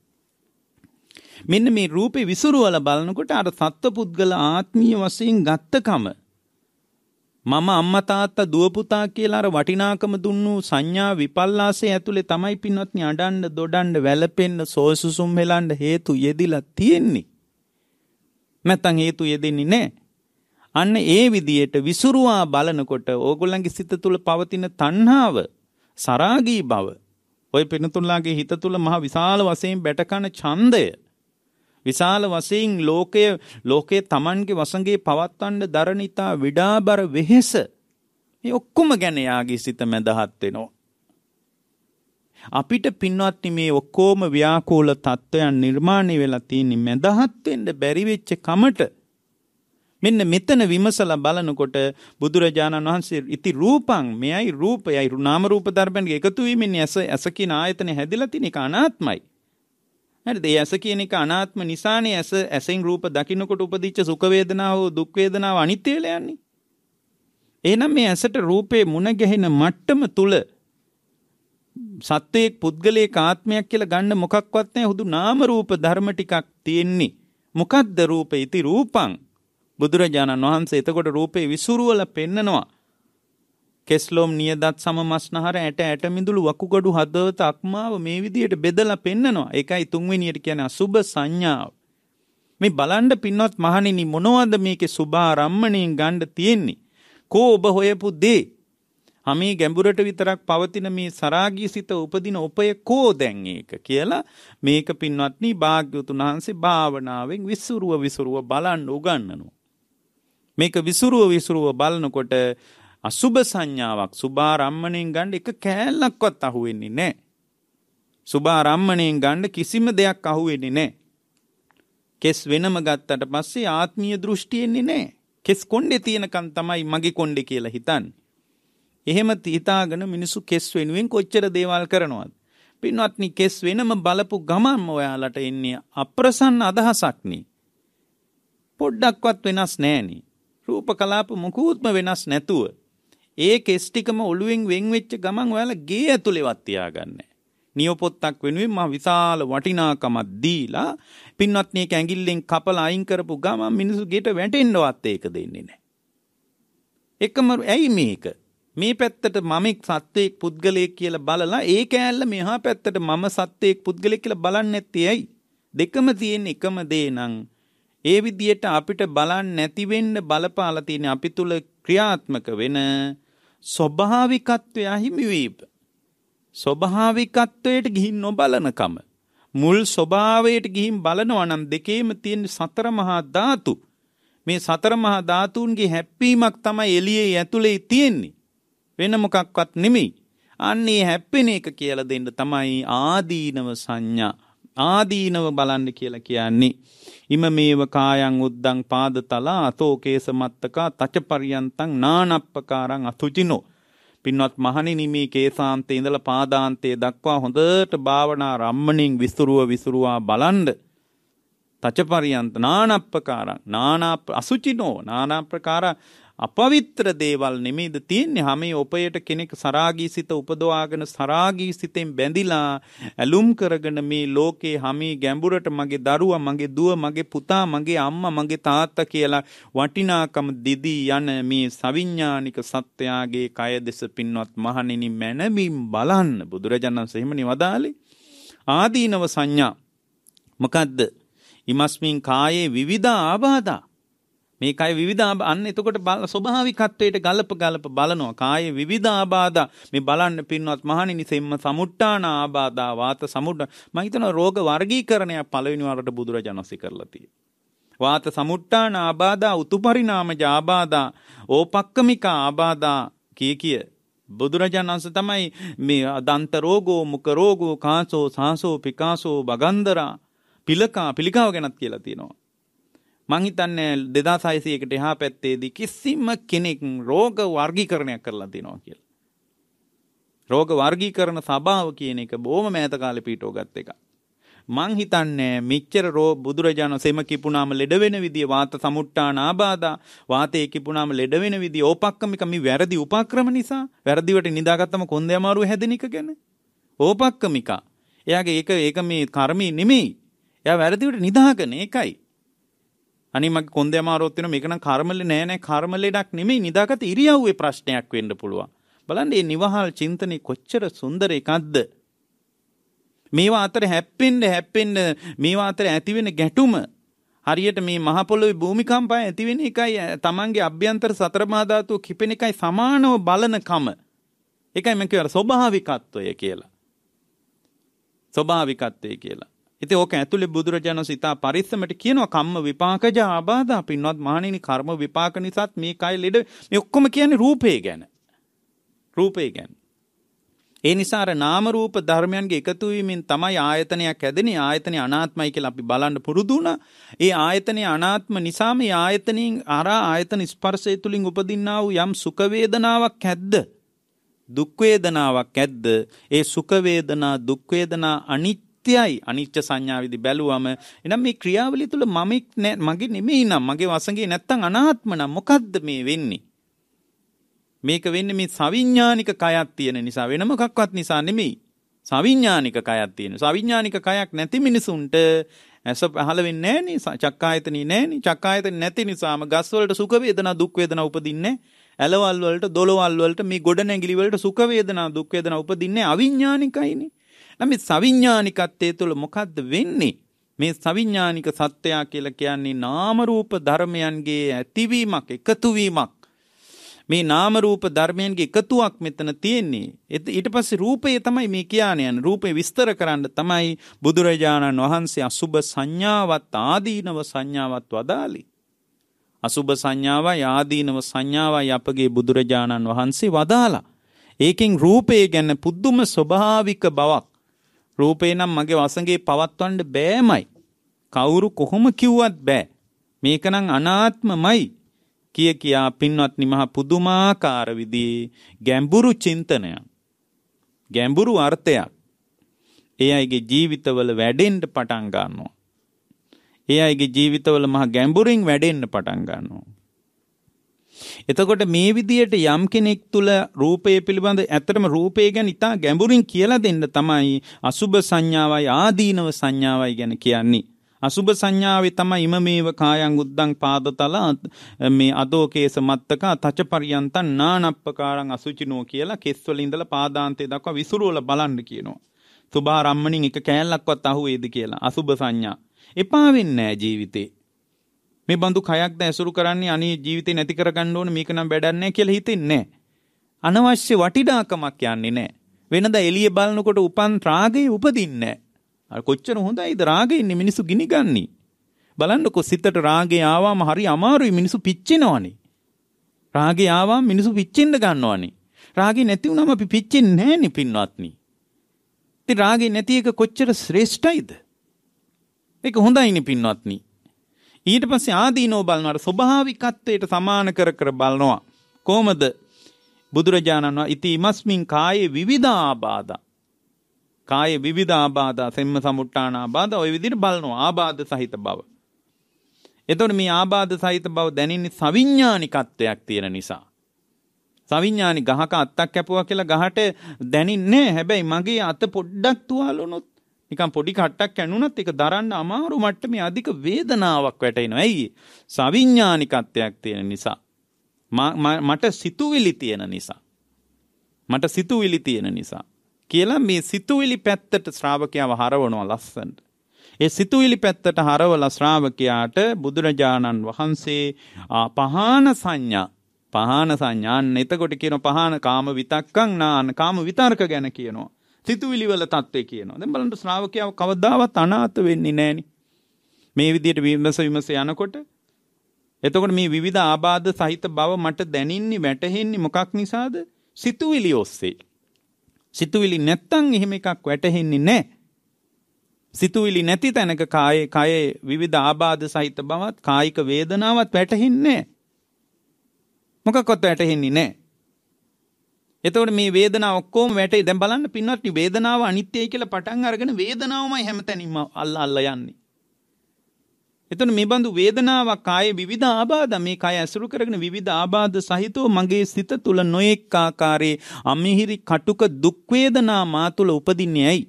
මෙන්න මේ රූපේ විසුරුවල බලනකොට අර සත්ව පුද්ගල ආත්මීය වශයෙන් ගත්තකම මම අම්මා තාත්තා දුව පුතා කියලා අර වටිනාකම දුන්නු සංඥා විපල්ලාසයේ ඇතුලේ තමයි පින්වත්නි අඬන්න දොඩන්න වැළපෙන්න සෝසුසුම් හෙලන්න හේතු යෙදිලා තියෙන්නේ. නැත්තම් හේතු යෙදෙන්නේ නැහැ. අන්න ඒ විදියට විසුරුවා බලනකොට ඕගොල්ලන්ගේ සිත තුළ පවතින තණ්හාව, සරාගී බව, ඔය පින්තුල්ලාගේ හිත තුළ මහ විශාල වශයෙන් බැටකන ඡන්දය විශාල වශයෙන් ලෝකයේ Tamanගේ වසඟේ පවත්වන්න දරණිතා විඩාබර වෙහෙස මේ ඔක්කොම ගැන යාගේ සිත මැදහත් වෙනවා. අපිට පින්වත්නි මේ ඔක්කොම ව්‍යාකූල තත්වයන් නිර්මාණය වෙලා තියෙන මැදහත් වෙන්න බැරි වෙච්ච කමට මෙන්න මෙතන විමසලා බලනකොට බුදුරජාණන් වහන්සේ ඉති රූපං මෙයයි රූපයයි නාම රූප ධර්මයන්ගේ එකතු වීමෙන් ඇස කියන ආයතනය හැදිලා තියෙන එක අනාත්මයි. හරිද? ඒ ඇස කියන එක අනාත්ම නිසානේ ඇසෙන් රූප දකින්නකොට උපදිච්ච සුඛ වේදනාව දුක් වේදනාව අනිත්‍ය වෙලා යන්නේ. එහෙනම් මේ ඇසට රූපේ මුණ ගැහෙන මට්ටම තුල සත්වයේ පුද්ගලයක ආත්මයක් කියලා ගන්න මොකක්වත් නැහැ. හුදු නාම රූප ධර්ම ටිකක් තියෙන්නේ. මොකද්ද රූපේ? ඉති රූපං. බුදුරජාණන් වහන්සේ එතකොට රූපේ විසුරුවල පෙන්නනවා. කෙස්ලොම් නියදත් සමමස්නහර ඇට මිදුළු වකුගඩු හදවත අක්මාව මේ විදියට බෙදලා පෙන්නනවා. ඒකයි තුන්වෙනියට කියන්නේ අසුභ සංඥාව. මේ බලන්න පින්වත් මහණෙනි මොනවද මේකේ සුභාරම්මණයෙන් ගන්න තියෙන්නේ? කෝ ඔබ හොයපු දේ හමී ගැඹුරට විතරක් පවතින මේ සරාගී සිත උපදින උපය කෝ දැන් ඒක කියලා මේක පින්වත්නි භාග්‍යවතුන් වහන්සේ භාවනාවෙන් විසුරුව බලන්න උගන්වනවා. මේක විසුරුව බලනකොට අසුභ සංඥාවක් සුභාරම්මණයෙන් ගන්න එක කෑල්ලක්වත් අහුවෙන්නේ නැහැ. සුභාරම්මණයෙන් ගන්න කිසිම දෙයක් අහුවෙන්නේ නැහැ. කෙස් වෙනම ගත්තට පස්සේ ආත්මීය දෘෂ්ටි එන්නේ නැහැ. කෙස් කොණ්ඩේ තියෙනකන් තමයි මගේ කොණ්ඩේ කියලා හිතන්නේ. එහෙම හිතාගෙන මිනිස්සු කෙස් වෙනුවෙන් කොච්චර දේවල් කරනවද? පින්වත්නි කෙස් වෙනම බලපු ගමන්ම ඔයාලට එන්නේ අප්‍රසන්න අදහසක් නේ. පොඩ්ඩක්වත් වෙනස් නැහෙනි. රූප කලාප මුකුත්ම වෙනස් නැතුව ඒ කෙස් ටිකම ඔළුවෙන් වෙන් වෙච්ච ගමන් ඔයාලා ගේ ඇතුලේවත් තියාගන්නේ. නියපොත්තක් වෙනුවෙන් මා විශාල වටිනාකමක් දීලා පින්වත්නි ඒක ඇඟිල්ලෙන් කපලා අයින් කරපු ගමන් මිනිස්සු ගෙට වැටෙන්නවත් ඒක දෙන්නේ නැහැ. එකම ඇයි මේක? මේ පැත්තට මමෙක් සත්වයක් පුද්ගලයෙක් කියලා බලලා ඒ කෑල්ල මෙහා පැත්තට මම සත්වයක් පුද්ගලයෙක් කියලා බලන්නේ නැත්තේ ඇයි? දෙකම තියෙන එකම දේ නම් ඒ විදියට අපිට බලන්න නැති වෙන්න බලපාලා තියෙන අපි තුල ක්‍රියාත්මක වෙන ස්වභාවිකත්වය හිමි වීම. ස්වභාවිකත්වයට ගිහින් නොබලනකම මුල් ස්වභාවයට ගිහින් බලනවා නම් දෙකේම තියෙන සතර මහා ධාතු. මේ සතර මහා ධාතුන්ගේ හැප්පීමක් තමයි එළියේ ඇතුලේ තියෙන්නේ. වෙන මොකක්වත් නෙමෙයි. අන්නේ හැප්පෙන එක කියලා දෙන්න තමයි ආදීනව සංඥා. ආදීනව බලන්න කියලා කියන්නේ. ඉම මේව කායං උද්දං පාදතලා අතෝ කේස මත්තකා තච පරියන්තං නානප්පකාරං අතුචිනෝ. පින්වත් මහණෙනි මේ කේසාන්තේ ඉඳලා පාදාන්තයේ දක්වා හොඳට භාවනා රම්මණින් විසුරුවා බලන්න. තච පරියන්ත නානප්පකාරං අසුචිනෝ නානා ප්‍රකාර අපවිත්‍ර දේවල් නෙමෙයිද තියෙන්නේ. හැමේ උපයට කෙනෙක් සරාගී සිත උපදවාගෙන සරාගී සිතෙන් බැඳිලා ඇලුම් කරගෙන මේ ලෝකේ හැමේ ගැඹුරට මගේ දරුවා මගේ දුව මගේ පුතා මගේ අම්මා මගේ තාත්තා කියලා වටිනාකම දිදී යන මේ සවිඥානික සත්‍යයගේ කය දෙස පින්වත් මහණෙනි මනමින් බලන්න බුදුරජාණන් වහන්සේ එහෙමනේ වදාළේ. ආදීනව සංඥා මොකද්ද? ඉමස්මින් කායේ විවිධ ආබාධා. මේ කය විවිධ අන්න එතකොට ස්වභාවිකත්වයට ගලප බලනවා. කායේ විවිධ ආබාධා මේ බලන්න පින්වත් මහණෙනි සෙම්ම සමුට්ටාන ආබාධා වාත සමුට්ට මම හිතනවා රෝග වර්ගීකරණයක් පළවෙනි වරට බුදුරජාණන් වහන්සේ කරලා තියෙනවා. වාත සමුට්ටාන ආබාධා උතුපරිණාමජ ආබාධා ඕපක්කමික ආබාධා කිය බුදුරජාණන් වහන්සේ තමයි මේ දන්ත රෝගෝ මුඛ රෝගෝ කාසෝ සාසෝ පිකාසෝ බගන්දරා පිළිකාව ගැනත් කියලා තියෙනවා. මං හිතන්නේ 2600කට එහා පැත්තේදී කිසිම කෙනෙක් රෝග වර්ගීකරණයක් කරලා තියෙනවා කියලා. රෝග වර්ගීකරණ සභාව කියන එක බොහොම මෑත කාලේ පිටෝගත් එක. මං හිතන්නේ මෙච්චර බුදුරජාණන් සෙම කිපුණාම ලෙඩ වෙන විදිය වාත සමුට්ටාන ආබාධා වාතයේ කිපුණාම ලෙඩ වෙන විදිය ඕපක්කමික මේ වැරදි උපක්‍රම නිසා වැරදිවට නිදාගත්තම කොන්දේ අමාරුව හැදෙන එක ගැන ඕපක්කමික. එයාගේ ඒක මේ කර්මී නෙමෙයි. එයා වැරදිවට නිදාගෙන ඒකයි. අනිත් මගේ කොන්දේ අමාරුවක් වෙනවා මේක නම් කර්මලේ නෑ කර්ම ලෙඩක් නෙමෙයි නිදාගත ඉරියව්වේ ප්‍රශ්නයක් වෙන්න පුළුවන්. බලන්න මේ නිවහල් චින්තනේ කොච්චර සුන්දර එකක්ද. මේවා අතර හැප්පෙන්න මේවා අතර ඇති වෙන ගැටුම හරියට මේ මහ පොළොවේ භූමිකම්පය ඇති වෙන එකයි තමන්ගේ අභ්‍යන්තර සතර මහා ධාතු කිපෙන එකයි සමානව බලනකම. ඒකයි මම කියවර ස්වභාවිකත්වය කියලා. ස්වභාවිකත්වය කියලා. ඉතින් ඕක ඇතුලේ බුදුරජාණන් වහන්සේ ඉතා පරිස්සමට කියනවා කම්ම විපාකජ ආබාධා පින්වත් මහණෙනි කර්ම විපාක නිසාත් මේ කය ලෙඩ මේ ඔක්කොම කියන්නේ රූපේ ගැන. රූපේ ගැන. ඒ නිසා අර නාම රූප ධර්මයන්ගේ එකතු වීමෙන් තමයි ආයතනයක් හැදෙන්නේ. ආයතනය අනාත්මයි කියලා අපි බලන්න පුරුදු වුණා. ඒ ආයතනය අනාත්ම නිසාම මේ ආයතනෙන් ආයතන ස්පර්ශය තුලින් උපදින්නා වූ යම් සුඛ වේදනාවක් ඇද්ද? දුක් වේදනාවක් ඇද්ද? ඒ සුඛ වේදනා දුක් වේදනා අනිත්‍යයි. අනිත්‍ය සංඥාවේදී බැලුවම එහෙනම් මේ ක්‍රියාවලිය තුල මගේ නෙමෙයි නම් මගේ වසඟේ නැත්තම් අනාත්ම නම් මොකද්ද මේ වෙන්නේ? මේක වෙන්නේ මේ සවිඥානික කයක් තියෙන නිසා වෙන මොකක්වත් නිසා නෙමෙයි. සවිඥානික කයක් තියෙන. සවිඥානික කයක් නැති මිනිසුන්ට ඇස පහළ වෙන්නේ නැහැ නේ. චක්කායතනෙ නැහැ නේ. චක්කායතනෙ නැති නිසාම ගස් වලට සුඛ වේදනා දුක් වේදනා උපදින්නේ. ඇලවල් වලට දොළවල් වලට මේ ගොඩ නැගිලි වලට සුඛ වේදනා දුක් වේදනා උපදින්නේ අවිඥානිකයිනේ. නම් මේ සවිඥානිකත්වයේ තුල මොකද්ද වෙන්නේ? මේ සවිඥානික සත්‍යය කියලා කියන්නේ නාම රූප ධර්මයන්ගේ ඇතිවීමක් එකතුවීමක්. මේ නාම රූප ධර්මයන්ගේ එකතුවක් මෙතන තියෙන්නේ. ඊට පස්සේ රූපය තමයි මේ කියන්නේ. රූපේ විස්තර කරන්න තමයි බුදුරජාණන් වහන්සේ අසුභ සංඥාවත් ආදීනව සංඥාවත් වදාළේ. අසුභ සංඥාවයි ආදීනව සංඥාවයි අපගේ බුදුරජාණන් වහන්සේ වදාලා. ඒකෙන් රූපය ගැන පුදුම ස්වභාවික බවක්. රූපේ නම් මගේ වසඟේ පවත්වන්න බෑමයි. කවුරු කොහොම කිව්වත් බෑ. මේක නම් අනාත්මමයි. කියා පින්වත්නි මහ පුදුමාකාර විදිහේ ගැඹුරු චින්තනයක් ගැඹුරු අර්ථයක් ඒ අයගේ ජීවිතවල වැඩෙන්න පටන් ගන්නවා. ඒ අයගේ ජීවිතවල මහ ගැඹුරින් වැඩෙන්න පටන් ගන්නවා. එතකොට මේ විදියට යම් කෙනෙක් තුල රූපය පිළිබඳ ඇත්තටම රූපය ගැන ඉතා ගැඹුරින් කියලා දෙන්න තමයි අසුභ සංඥාවයි ආදීනව සංඥාවයි ගැන කියන්නේ. අසුභ සංඥාවේ තමයි ඉමමේව කායං උද්දං පාදතල මේ අදෝකේස මත්තක තච පරියන්තං නානප්පකාරං අසුචිනෝ කියලා කෙස්වල ඉඳලා පාදාන්තය දක්වා විසුරුවල බලන්න කියනවා. සුභාරම්මණින් එක කෑල්ලක්වත් අහුවේද කියලා අසුභ සංඥා. එපා වෙන්නේ නැහැ ජීවිතේ. මේ බඳු කයක්ද ඇසුරු කරන්නේ අනේ ජීවිතේ නැති කරගන්න ඕන මේක නම් වැඩක් නැහැ කියලා හිතෙන්නේ නැහැ. අනවශ්‍ය වටිනාකමක් යන්නේ නැහැ. වෙනදා එළිය බලනකොට උපන් රාගය උපදින්නේ නැහැ. කොච්චර හොඳයිද රාගයෙන් මිනිස්සු ගිනිගන්නේ. බලන්නකො සිතට රාගය ආවම හරි අමාරුයි මිනිස්සු පිච්චෙනවනේ. රාගය ආවම මිනිස්සු පිච්චෙන්න ගන්නවනේ. රාගය නැති වුණාම අපි පිච්චෙන්නේ නැහනේ පින්වත්නි. ඉතින් රාගය නැති එක කොච්චර ශ්‍රේෂ්ඨයිද? ඒක හොඳයිනේ පින්වත්නි. ඊට පස්සේ ආදීනෝ බලනවා ස්වභාවිකත්වයට සමාන කර කර බලනවා. කොහොමද? බුදුරජාණන් වහන්සේ ඉති ඉමස්මින් කායේ විවිධාබාධා කායේ විවිධාබාධා සෙම්ම සමුට්ඨාන ආබාධ ඔය විදිහට බලනවා ආබාධ සහිත බව. එතකොට මේ ආබාධ සහිත බව දැනෙන්නේ සවිඥානිකත්වයක් තියෙන නිසා. සවිඥානි ගහක අත්තක් කැපුවා කියලා ගහට දැනින්නේ. හැබැයි මගේ අත පොඩ්ඩක් තුවාල වුණොත් නිකන් පොඩි කට්ටක් කැණුනත් ඒක දරන්න අමාරු මට්ටමේ අධික වේදනාවක් වැටෙනවා. ඇයි? සවිඥානිකත්වයක් තියෙන නිසා. මට සිතුවිලි තියෙන නිසා. මට සිතුවිලි තියෙන නිසා. කියලා මේ සිතුවිලි පැත්තට ශ්‍රාවකයාව හරවනවා ලස්සනට. ඒ සිතුවිලි පැත්තට හරවලා ශ්‍රාවකයාට බුදුරජාණන් වහන්සේ පහාන සංඥා එතකොට කියන පහාන කාම විතක්කං නාන කාම විතර්ක ගැන කියනවා. සිතුවිලි වල தත්ත්වය කියනවා. දැන් බලන්න ශ්‍රාවකයාව කවදාවත් අනාථ වෙන්නේ නැහෙනි. මේ විදිහට විමස යනකොට එතකොට මේ විවිධ ආබාධ සහිත බව මට දැනින්නේ වැටහෙන්නේ මොකක් නිසාද? සිතුවිලි ඔස්සේ. සිතුවිලි නැත්තම් එහෙම එකක් වැටහෙන්නේ නැහැ. සිතුවිලි නැති තැනක කායේ විවිධ ආබාධ සහිත බවත් කායික වේදනාවක් වැටහෙන්නේ නැහැ. මොකක්වත් වැටහෙන්නේ නැහැ. එතකොට මේ වේදනාව ඔක්කොම වැටේ. දැන් බලන්න පින්වත්නි වේදනාව අනිත්‍යයි කියලා පටන් අරගෙන වේදනාවමයි හැමතැනින්ම අල්ල යන්නේ. එතන මේ බඳු වේදනාවක් කායේ විවිධ ආබාධ මේ කය ඇසුරු කරගෙන විවිධ ආබාධ සහිතව මගේ සිත තුල නොඑක් ආකාරයේ අමිහිරි කටුක දුක් වේදනා මා තුල උපදින්නේ ඇයි?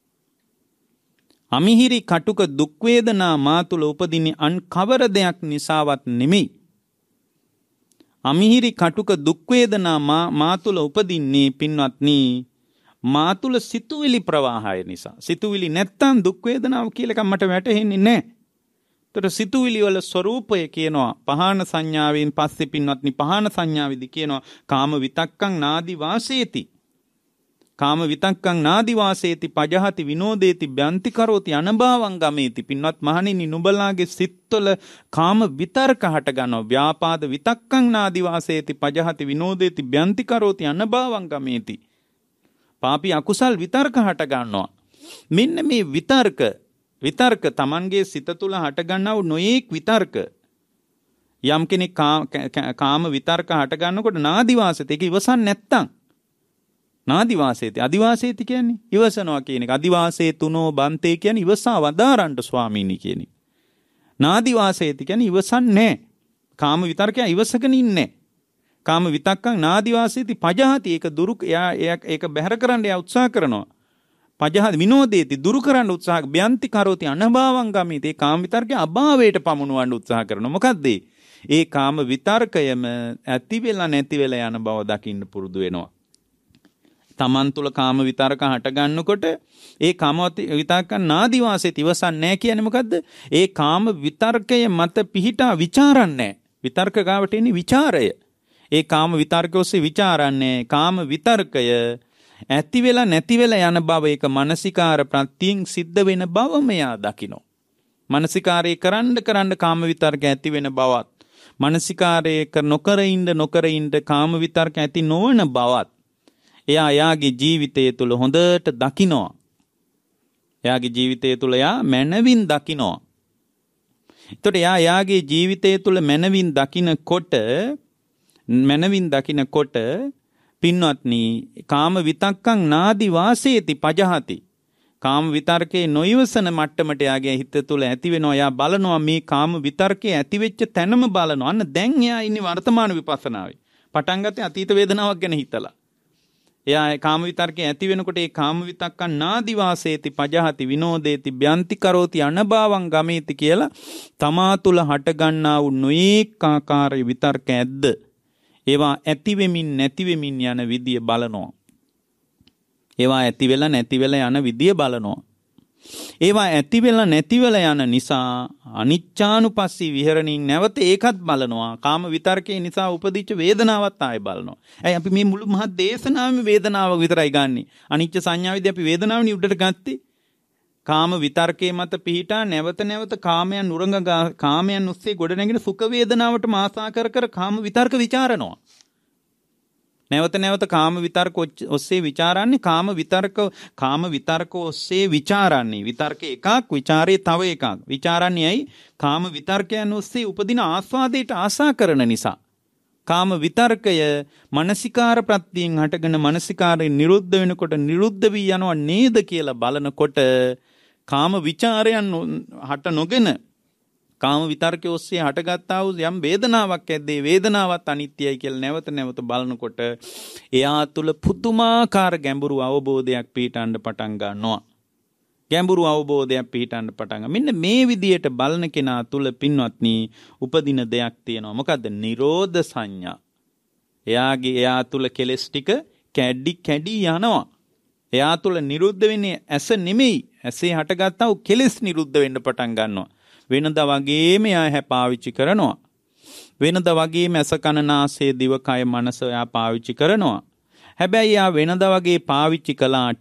අමිහිරි කටුක දුක් වේදනා මා තුල උපදින්නේ අන් කවර දෙයක් නිසාවත් නෙමෙයි. අමිහිරි කටුක දුක් වේදනා මා තුල උපදින්නේ පින්වත්නි මා තුල සිතුවිලි ප්‍රවාහය නිසා. සිතුවිලි නැත්තම් දුක් වේදනාව කියලා එකක් මට වැටහෙන්නේ නැහැ. තොර සිතුවිලි වල ස්වરૂපය කියනවා පහාන සංඥාවෙන් පස්සේ පින්වත්නි පහාන සංඥාවේදී කියනවා කාම විතක්කං නාදි වාසේති. කාම විතක්කං නාදි වාසේති පජහති විනෝදේති බ්‍යන්ති කරෝති අනභවං ගමේති. පින්වත් මහණෙනි, නුඹලාගේ සිත්වල කාම විතර්ක හට ගන්නවා. ව්‍යාපාද විතක්කං නාදි වාසේති පජහති විනෝදේති බ්‍යන්ති කරෝති අනභවං ගමේති. පාපී අකුසල් විතර්ක හට ගන්නවා. මෙන්න මේ විතර්ක තමන්ගේ සිත තුළ හට ගන්නා වූ නොයේක් විතර්ක. යම් කෙනෙක් කාම විතර්ක හට ගන්නකොට නාදි වාසේති, ඒක ඉවසන් නැත්තම් නාදිවාසේති. අදිවාසේති කියන්නේ ඉවසනවා කියන එක. අදිවාසේතුනෝ බන්තේ කියන්නේ ඉවසා වදාරන්න ස්වාමීනි කියන එක. නාදිවාසේති කියන්නේ ඉවසන්නේ නැහැ. කාම විතර්කය ඉවසගෙන ඉන්නේ. කාම විතක්කං නාදිවාසේති පජහති, ඒක දුරු ඒක බැහැර කරන්න යා උත්සාහ කරනවා. පජහති විනෝදේති, දුරු කරන්න උත්සාහ. බ්‍යන්ති කරෝති අනභවං ගමේති, ඒ කාම විතර්කය අභාවයට පමුණවන්න උත්සාහ කරනවා. මොකද්ද ඒ කාම විතර්කයම ඇති වෙලා නැති වෙලා යන බව දකින්න පුරුදු වෙනවා. තමන් තුළ කාම විතර්ක හට ගන්නකොට ඒ කාම විතර්ක නාදිවාසෙත් ඉවසන්නේ නැහැ කියන්නේ මොකද්ද? ඒ කාම විතර්කය මත පිහිටා ਵਿਚාරන්නේ. විතර්ක ගාවට එන්නේ ਵਿਚාරය. ඒ කාම විතර්ක ඔස්සේ ਵਿਚාරන්නේ. කාම විතර්කය ඇති වෙලා නැති වෙලා යන බව, ඒක මානසිකාර ප්‍රත්‍යයෙන් සිද්ධ වෙන බව මෙයා දකිනවා. මානසිකාරය කරන්න කාම විතර්ක ඇති වෙන බවත්, මානසිකාරය නොකර ඉන්න කාම විතර්ක ඇති නොවන බවත් එයාගේ ජීවිතය තුළ හොඳට දකිනවා. එයාගේ ජීවිතය තුළ එයා මනවින් දකිනවා. එතකොට එයාගේ ජීවිතය තුළ මනවින් දකිනකොට පින්වත්නි, කාම විතක්කං නාදි වාසේති පජහති. කාම විතර්කේ නොයවසන මට්ටමට එයාගේ හිත තුළ ඇති වෙනවා. එයා බලනවා මේ කාම විතර්කේ ඇති වෙච්ච තැනම බලනවා. අන්න දැන් එයා ඉන්නේ වර්තමාන විපස්සනාවේ. පටන් ගත්තේ අතීත වේදනාවක් ගැන හිතලා. එයා කාම විතර්කේ ඇති වෙනකොට ඒ කාම විතක්කං නාදි වාසේති පජහති විනෝදේති බ්‍යන්ති කරෝති අනභවං ගමේති කියලා තමා තුළ හට ගන්නා වූ නොඑක ආකාර විතර්ක ඇද්ද ඒවා ඇති වෙමින් නැති වෙමින් යන විදිය බලනවා. ඒවා ඇති වෙලා නැති වෙලා යන විදිය බලනවා. ඒවා ඇති වෙලා නැති වෙලා යන නිසා අනිච්චානුපස්සී විහරණින් නැවත ඒකත් බලනවා. කාම විතර්කේ නිසා උපදිච්ච වේදනාවත් ආයෙ බලනවා. ඇයි අපි මේ මුළු මහත් දේශනාවෙම වේදනාව විතරයි ගන්නෙ. අනිච්ච සංඥාවේදී අපි වේදනාවනේ උඩට ගත්තේ. කාම විතර්කේ මත පිහිටා නැවත කාමයන් ඔස්සේ ගොඩනැගෙන සුඛ වේදනාවට ආසා කර කාම විතර්ක ਵਿਚාරනවා. නැවත කාම විතර්ක ඔස්සේ ਵਿਚාරන්නේ. කාම විතර්ක ඔස්සේ විචාරන්නේ. විතර්ක එකක්, විචාරේ තව එකක්. විචාරන්නේ ඇයි? කාම විතර්කයන් ඔස්සේ උපදින ආස්වාදයට ආසා කරන නිසා. කාම විතර්කය මානසිකාර ප්‍රත්‍යයෙන් හටගෙන මානසිකාරේ නිරුද්ධ වෙනකොට නිරුද්ධ වී යනවා නේද කියලා බලනකොට කාම විචාරයන් හට නොගෙන කාම විතර්කයේ ඔස්සේ හටගත්තා වූ යම් වේදනාවක් ඇද්දේ වේදනාවත් අනිත්‍යයි කියලා නැවත බලනකොට එයා තුළ පුදුමාකාර ගැඹුරු අවබෝධයක් පිහිටන්න පටන් ගන්නවා. මෙන්න මේ විදියට බලන කෙනා තුළ පින්වත්නි උපදින දෙයක් තියෙනවා. මොකද්ද? නිරෝධ සංඥා. එයා තුළ කෙලෙස් ටික කැඩි යනවා. එයා තුළ නිරුද්ධ වෙන්නේ ඇස නෙමෙයි. ඇසේ හටගත්තා වූ කෙලෙස් නිරුද්ධ වෙන්න පටන් ගන්නවා. වෙනදා වගේම එයා පාවිච්චි කරනවා. වෙනදා වගේම ඇස කන නාසය දිව කය මනස එයා පාවිච්චි කරනවා. හැබැයි එයා වෙනදා වගේ පාවිච්චි කළාට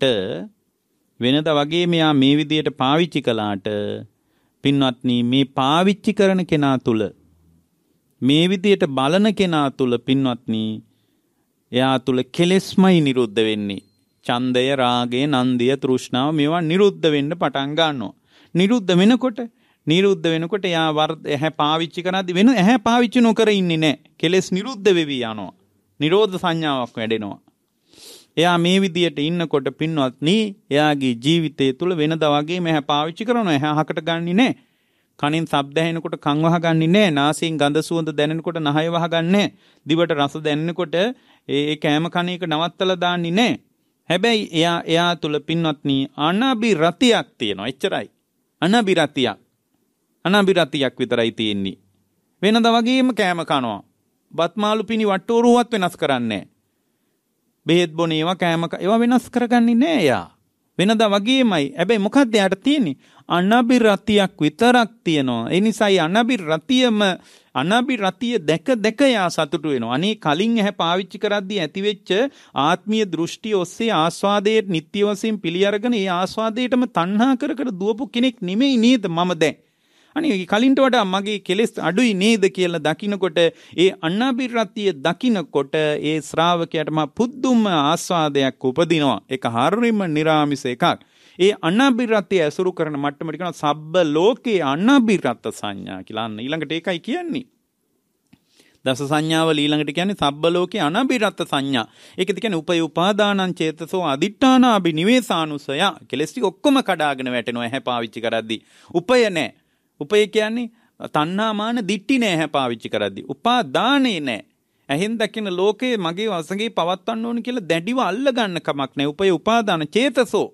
මේ විදියට පාවිච්චි කළාට පින්වත්නි, මේ පාවිච්චි කරන කෙනා තුල මේ විදියට බලන කෙනා තුල පින්වත්නි, එයා තුල කෙලෙස්මයි නිරුද්ධ වෙන්නේ. ඡන්දය, රාගය, නන්දිය, තෘෂ්ණාව මේවා නිරුද්ධ වෙන්න පටන් ගන්නවා. නිරුද්ධ වෙනකොට එයා ඇහැ පාවිච්චි කරද්දි වෙන ඇහැ පාවිච්චි නොකර ඉන්නේ නැහැ. කෙලෙස් නිරුද්ධ වෙවි යනවා. නිරෝධ සංඥාවක් වැඩෙනවා. එයා මේ විදියට ඉන්නකොට පින්වත්නි, එයාගේ ජීවිතය තුළ වෙනදා වගේම ඇහැ පාවිච්චි කරනවා. ඇහැ අහකට ගන්නේ නැහැ. කනින් ශබ්ද ඇහෙනකොට කන් වහගන්නේ නැහැ. නාසයෙන් ගඳ සුවඳ දැනෙනකොට නහය වහගන්නේ නැහැ. දිවට රස දැනෙනකොට ඒ කෑම කන එක නවත්තලා දාන්නේ නැහැ. හැබැයි එයා තුළ පින්වත්නි අනබිරතියක් තියෙනවා. එච්චරයි. අනබිරතියක් විතරයි තියෙන්නේ. වෙනදා වගේම කෑම කනවා. බත්මාළු පිණි වට්ටෝරුවත් වෙනස් කරන්නේ නැහැ. බෙහෙත් බොන ඒවා වෙනස් කරගන්නේ නැහැ එයා. වෙනදා වගේමයි. හැබැයි මොකක්ද එයාට තියෙන්නේ? අනබිරතියක් විතරක් තියෙනවා. ඒ නිසා අනබිරතිය දැක දැක යා සතුටු වෙනවා. අනේ කලින් ඇහැ පාවිච්චි කරද්දී ඇතිවෙච්ච ආත්මීය දෘෂ්ටි ඔස්සේ ආස්වාදයේ නිත්‍ය වශයෙන් පිළි අරගෙන ඒ ආස්වාදයටම තණ්හා කර කර දුවපු කෙනෙක් නෙමෙයි නේද මම දැන්. අනේ කලින්ට වඩා මගේ කෙලෙස් අඩුයි නේද කියලා දකින්නකොට ඒ අනබිරතිය දකින්නකොට ඒ ශ්‍රාවකයාට පුදුම ආස්වාදයක් උපදිනවා. ඒක හරියම නිරාමිස එකක්. ඒ අනබිරතිය ඇසුරු කරන මට්ටමට කියනවා සබ්බ ලෝකේ අනබිරත සංඥා කියලා. අන්න ඊළඟට ඒකයි කියන්නේ. දස සංඥාවල ඊළඟට කියන්නේ සබ්බ ලෝකේ අනබිරත සංඥා. ඒකද කියන්නේ උපය උපාදානං චේතසෝ අදිඨානාබි නිවේසානුසය. කෙලස් ටික ඔක්කොම කඩාගෙන වැටෙනවා ඇහැ පාවිච්චි කරද්දී. උපය නැහැ. උපය කියන්නේ තණ්හා මාන දිට්ටි නෑ ඇහැ පාවිච්චි කරද්දී. උපාදානේ නෑ. ඇහෙන් දකින ලෝකේ මගේ වසඟේ පවත්වන්න ඕන කියලා දැඩිව අල්ල ගන්න කමක් නෑ. උපය උපාදාන චේතසෝ.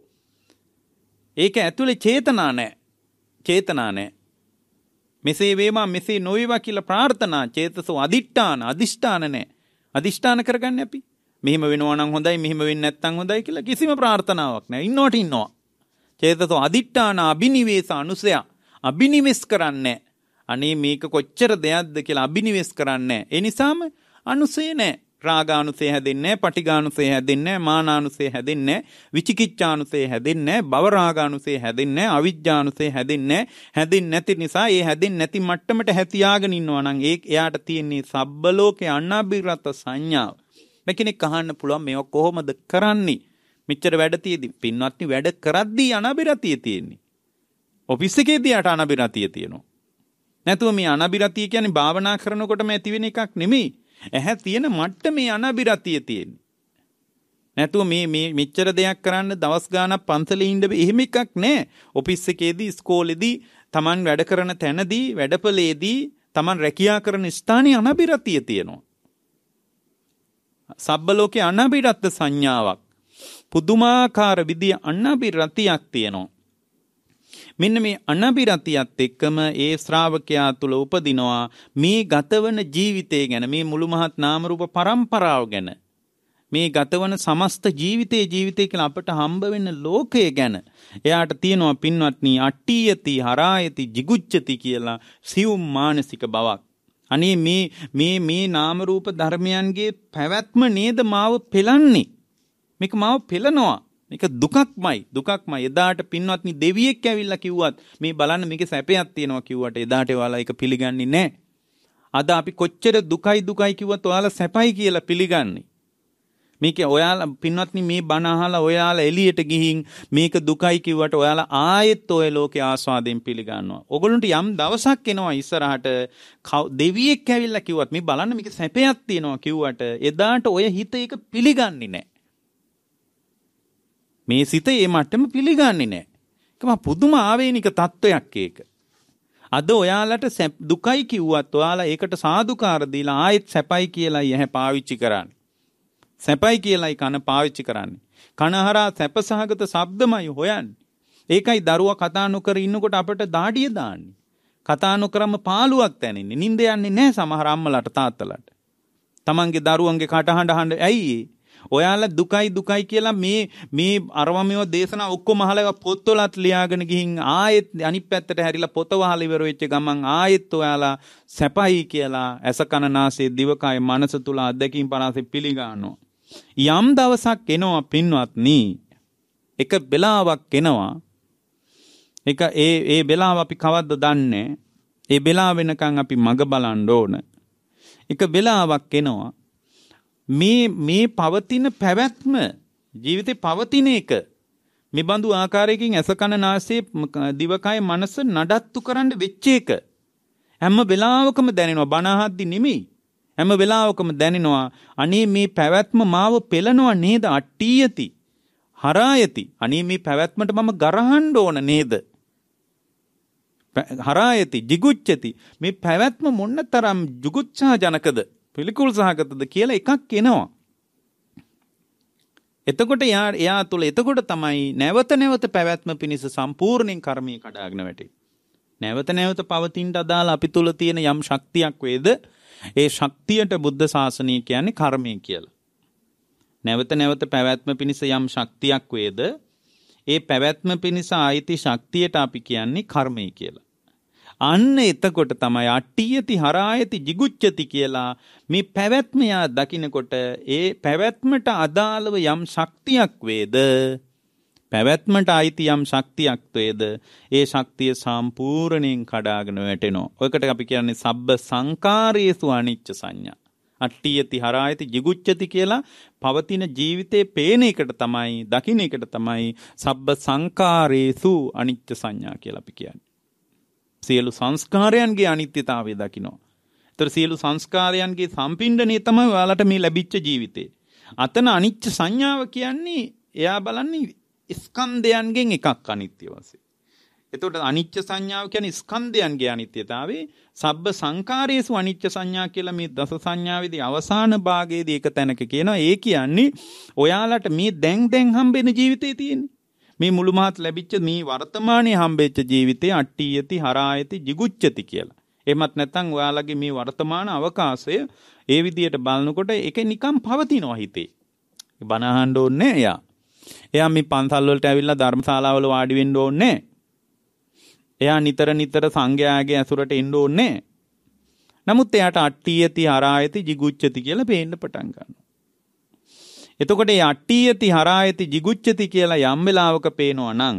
ඒක ඇතුලේ චේතනා නෑ. චේතනා නෑ. මෙසේ වේවා මෙසේ නොවේවා කියලා ප්‍රාර්ථනා චේතසෝ අදිඨාන අදිෂ්ඨාන නෑ. අදිෂ්ඨාන කරගන්න අපි. මෙහිම වෙනවා නම් හොඳයි මෙහිම වෙන්නේ නැත්නම් හොඳයි කියලා කිසිම ප්‍රාර්ථනාවක් නෑ. ඉන්නවට ඉන්නවා. චේතසෝ අදිඨාන අබිනිවේස අනුසය. අබිනිවෙස් කරන්නේ. අනේ මේක කොච්චර දෙයක්ද කියලා අබිනිවෙස් කරන්නේ. ඒ නිසාම අනුසය නැහැ. රාගානුසය හැදෙන්නේ නැහැ, පටිඝානුසය හැදෙන්නේ නැහැ, මානානුසය හැදෙන්නේ නැහැ, විචිකිච්ඡානුසය හැදෙන්නේ නැහැ, භවරාගානුසය හැදෙන්නේ නැහැ, අවිජ්ජානුසය හැදෙන්නේ නැහැ. හැදෙන්නේ නැති නිසා ඒ හැදෙන්නේ නැති මට්ටමට හැතියාගෙන ඉන්නවා නම් එයාට තියෙන්නේ සබ්බ ලෝකේ අනබිරත සංඥාව. මේ කෙනෙක් අහන්න පුළුවන් මේක කොහොමද කරන්නේ? මෙච්චර වැඩ තියෙදි පින්වත්නි වැඩ කරද්දී අනබිරතිය තියෙන්නේ. ඔෆිස් එකේදී යට අනබිරතිය තියෙනවා. නැතුව මේ අනබිරතිය කියන්නේ භාවනා කරනකොටම ඇති වෙන එකක් නෙමෙයි. ඇහැ තියෙන මට්ටමේ අනබිරතිය තියෙන්නේ. නැතුව මේ මෙච්චර දෙයක් කරන්න දවස් ගාණක් පන්සලේ ඉන්න එහෙම එකක් නෑ. ඔෆිස් එකේදී ඉස්කෝලේදී Taman වැඩ කරන තැනදී වැඩපළේදී Taman රැකියා කරන ස්ථානයේ අනබිරතිය තියෙනවා. සබ්බ ලෝකේ අනබිරත් සංඥාවක්. පුදුමාකාර විදිය අනබිරතියක් තියෙනවා. මෙන්න මේ අනබිරතියත් එක්කම ඒ ශ්‍රාවකයා තුළ උපදිනවා මේ ගතවන ජීවිතය ගැන, මේ මුළු මහත් නාම රූප පරම්පරාව ගැන, මේ ගතවන සමස්ත ජීවිතේ කියලා අපට හම්බ වෙන ලෝකය ගැන එයාට තියෙනවා පින්වත්නි අට්ඨියති හරායති jigucchati කියලා සියුම් මානසික බවක්. අනේ මේ නාම රූප ධර්මයන්ගේ පැවැත්ම නේද මාව පෙළන්නේ. මේක මාව පෙළනවා. මේක දුකක්මයි. එදාට පින්වත්නි දෙවියෙක් ඇවිල්ලා කිව්වත් මේ බලන්න මේකේ සැපයක් තියෙනවා කිව්වට එදාට ඔයාලා ඒක පිළිගන්නේ නැහැ. අද අපි කොච්චර දුකයි කිව්වත් ඔයාලා සැපයි කියලා පිළිගන්නේ. මේක ඔයාලා පින්වත්නි මේ බණ අහලා ඔයාලා එළියට ගිහින් මේක දුකයි කිව්වට ඔයාලා ආයෙත් ඔය ලෝකේ ආස්වාදයෙන් පිළිගන්නවා. ඔයගොල්ලන්ට යම් දවසක් එනවා ඉස්සරහට දෙවියෙක් ඇවිල්ලා කිව්වත් මේ බලන්න මේක සැපයක් තියෙනවා කිව්වට එදාට ඔය හිත ඒක පිළිගන්නේ නැහැ. මේ සිත ඒ මට්ටම පිළිගන්නේ නැහැ. ඒක පුදුම ආවේනික තත්වයක් ඒක. අද ඔයාලට දුකයි කිව්වත් ඔයාලා ඒකට සාදුකාර දීලා ආයෙත් සැපයි කියලායි ඇහැ පාවිච්චි කරන්නේ. සැපයි කියලායි කන පාවිච්චි කරන්නේ. කනහරා සැපසහගත ශබ්දමයි හොයන්නේ. ඒකයි දරුවා කතා නොකර ඉන්නකොට අපට දාඩිය දාන්නේ. කතා නොකරම පාළුවක් දැනෙන්නේ. නිින්ද යන්නේ නැහැ සමහර අම්මලාට තාත්තලාට. තමන්ගේ දරුවන්ගේ කටහඬ අහන්න ඇයි ඔයාලා දුකයි කියලා මේ අරවමේව දේශනා ඔක්කොම අහලා පොත්වලත් ලියාගෙන ගිහින් ආයෙත් අනිත් පැත්තට හැරිලා පොත වහලා ඉවර වෙච්ච ගමන් ආයෙත් ඔයාලා සැපයි කියලා ඇස කන නාසය දිවකය මනස තුල අධ්‍යක්ීම් පරාසෙ පිළිගන්නවා. යම් දවසක් එනවා පින්වත්නි, එක වෙලාවක් එනවා. ඒක ඒ වෙලාව අපි කවද්ද දන්නේ? ඒ වෙලාව වෙනකන් අපි මග බලන්න ඕන. එක වෙලාවක් එනවා මේ පවතින පැවැත්ම ජීවිතේ පවතින එක මේ බඳු ආකාරයකින් ඇස කන නාසය දිවකය මනස නඩත්තු කරන්න වෙච්ච එක හැම වෙලාවකම දැනෙනවා. බණ අහද්දි නෙමෙයි, හැම වෙලාවකම දැනෙනවා අනේ මේ පැවැත්ම මාව පෙළනවා නේද? අට්ඨියති හරායති. අනේ මේ පැවැත්මට මම ගරහන්න ඕන නේද? හරායති jigucchati. මේ පැවැත්ම මොන්නතරම් ජුගුච්ඡා ජනකද, පිළිකුල් සහගතද කියලා එකක් එනවා. එතකොට එයා තුළ එතකොට තමයි නැවත පැවැත්ම පිණිස සම්පූර්ණයෙන් කර්මයේ කඩාගෙන වැටෙන්නේ. නැවත පවතිනට අදාළ අපි තුළ තියෙන යම් ශක්තියක් වේද, ඒ ශක්තියට බුද්ධ ශාසනය කියන්නේ කර්මය කියලා. නැවත පැවැත්ම පිණිස යම් ශක්තියක් වේද, ඒ පැවැත්ම පිණිස ආйти ශක්තියට අපි කියන්නේ කර්මය කියලා. අන්න එතකොට තමයි අට්ඨියති හරායති jigucchati කියලා මේ පැවැත්ම යා දකින්නකොට ඒ පැවැත්මට අදාළව යම් ශක්තියක් වේද පැවැත්මට අයිති යම් ශක්තියක් වේද ඒ ශක්තිය සම්පූර්ණයෙන් කඩාගෙන වැටෙනවා. ඔයකට අපි කියන්නේ සබ්බ සංකාරේසු අනිච්ච සංඥා. අට්ඨියති හරායති jigucchati කියලා පවතින ජීවිතේ පේන එකට තමයි දකින්න එකට තමයි සබ්බ සංකාරේසු අනිච්ච සංඥා කියලා අපි කියන්නේ. සියලු සංස්කාරයන්ගේ අනිත්‍යතාවය දකිනවා. ඒතර සියලු සංස්කාරයන්ගේ සම්පින්ඩණය තමයි ඔයාලට මේ ලැබිච්ච ජීවිතේ. අතන අනිච්ච සංඥාව කියන්නේ එයා බලන්නේ ස්කන්ධයන්ගෙන් එකක් අනිත්‍ය වශයෙන්. එතකොට අනිච්ච සංඥාව කියන්නේ ස්කන්ධයන්ගේ අනිත්‍යතාවේ සබ්බ සංකාරයේසු අනිච්ච සංඥා කියලා මේ දස සංඥාවේදී අවසාන භාගයේදී එක තැනක කියනවා. ඒ කියන්නේ ඔයාලට මේ දැන් හම්බෙන ජීවිතේ තියෙන්නේ. මේ මුළු මහත් ලැබිච්ච මේ වර්තමානයේ හම්බෙච්ච ජීවිතේ අට්ඨියති හරායති jigucchati කියලා. එහෙමත් නැත්නම් ඔයාලගේ මේ වර්තමාන අවකාශය ඒ විදියට බලනකොට ඒක නිකන් පවතිනවා හිතේ. බණ අහන්න ඕනේ එයා. එයා මේ පන්සල් වලට ඇවිල්ලා ධර්මශාලාවල වාඩි වෙන්න ඕනේ. එයා නිතර සංඝයාගේ ඇසුරට එන්න ඕනේ. නමුත් එයාට අට්ඨියති හරායති jigucchati කියලා පේන්න පටන් ගන්නවා. එතකොට මේ අට්ඨියති හරායති jigucchati කියලා යම් වෙලාවක පේනවා නම්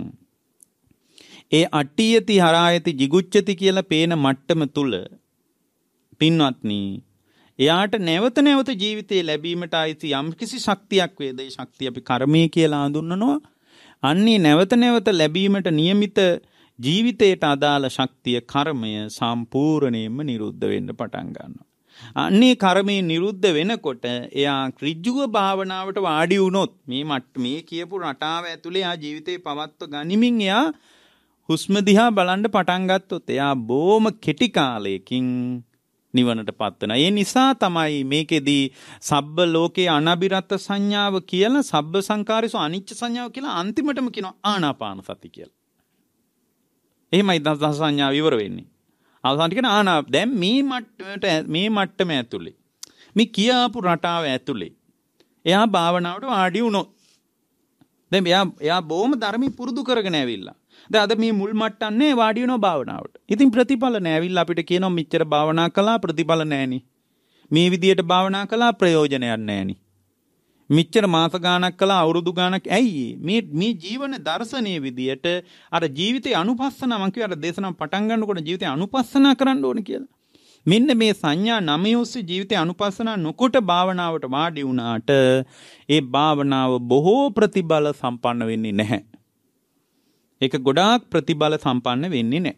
ඒ අට්ඨියති හරායති jigucchati කියලා පේන මට්ටම තුල පින්වත්නි එයාට නැවත ජීවිතේ ලැබීමට ආйти යම් කිසි ශක්තියක් වේද ඒ ශක්තිය අපි කර්මය කියලා හඳුන්වනවා. අන්නේ නැවත ලැබීමට નિયમિત ජීවිතයට අදාළ ශක්තිය කර්මය සම්පූර්ණයෙන්ම නිරුද්ධ වෙන්න පටන් ගන්නවා. අන්නේ කර්මයේ නිරුද්ධ වෙනකොට එයා ඍජුව භාවනාවට වාඩි වුණොත් මේ කියපු රටාව ඇතුලේ ආ ජීවිතේ පවත්ව ගනිමින් එයා හුස්ම දිහා බලන්න පටන් ගත්තොත් එයා බොහොම කෙටි කාලයකින් නිවනට පත් වෙනවා. ඒ නිසා තමයි මේකෙදී සබ්බ ලෝකේ අනබිරත සංඥාව කියලා සබ්බ සංකාරයසු අනිච්ච සංඥාව කියලා අන්තිමටම කියනවා ආනාපාන සති කියලා. එහෙමයි දස සංඥාව ඉවර වෙන්නේ. අවසානට කියන දැන් මේ මට්ටම ඇතුලේ මේ කියාපු රටාව ඇතුලේ එයා භාවනාවට වාඩි වුණොත් දැන් එයා බොහොම ධර්මී පුරුදු කරගෙන ඇවිල්ලා දැන් අද මේ මුල් මට්ටන්නේ වාඩි වෙනවා භාවනාවට. ඉතින් ප්‍රතිඵල නැහැ. ඇවිල්ලා අපිට කියනවා මෙච්චර භාවනා කළා ප්‍රතිඵල නැහෙනි. මේ විදියට භාවනා කළා ප්‍රයෝජනයක් නැහෙනි. මෙච්චර මාස ගාණක් කළා අවුරුදු ගාණක් ඇයි මේ ජීවන දර්ශනීය විදියට අර ජීවිතේ අනුපස්සන මම කියව අර දේශනාව පටන් ගන්නකොට ජීවිතේ අනුපස්සනා කරන්න ඕනේ කියලා. මෙන්න මේ සංඥා 9 ඔස්සේ ජීවිතේ අනුපස්සනා නොකොට භාවනාවට වාඩි වුණාට ඒ භාවනාව බොහෝ ප්‍රතිබල සම්පන්න වෙන්නේ නැහැ. ඒක ගොඩාක් ප්‍රතිබල සම්පන්න වෙන්නේ නැහැ.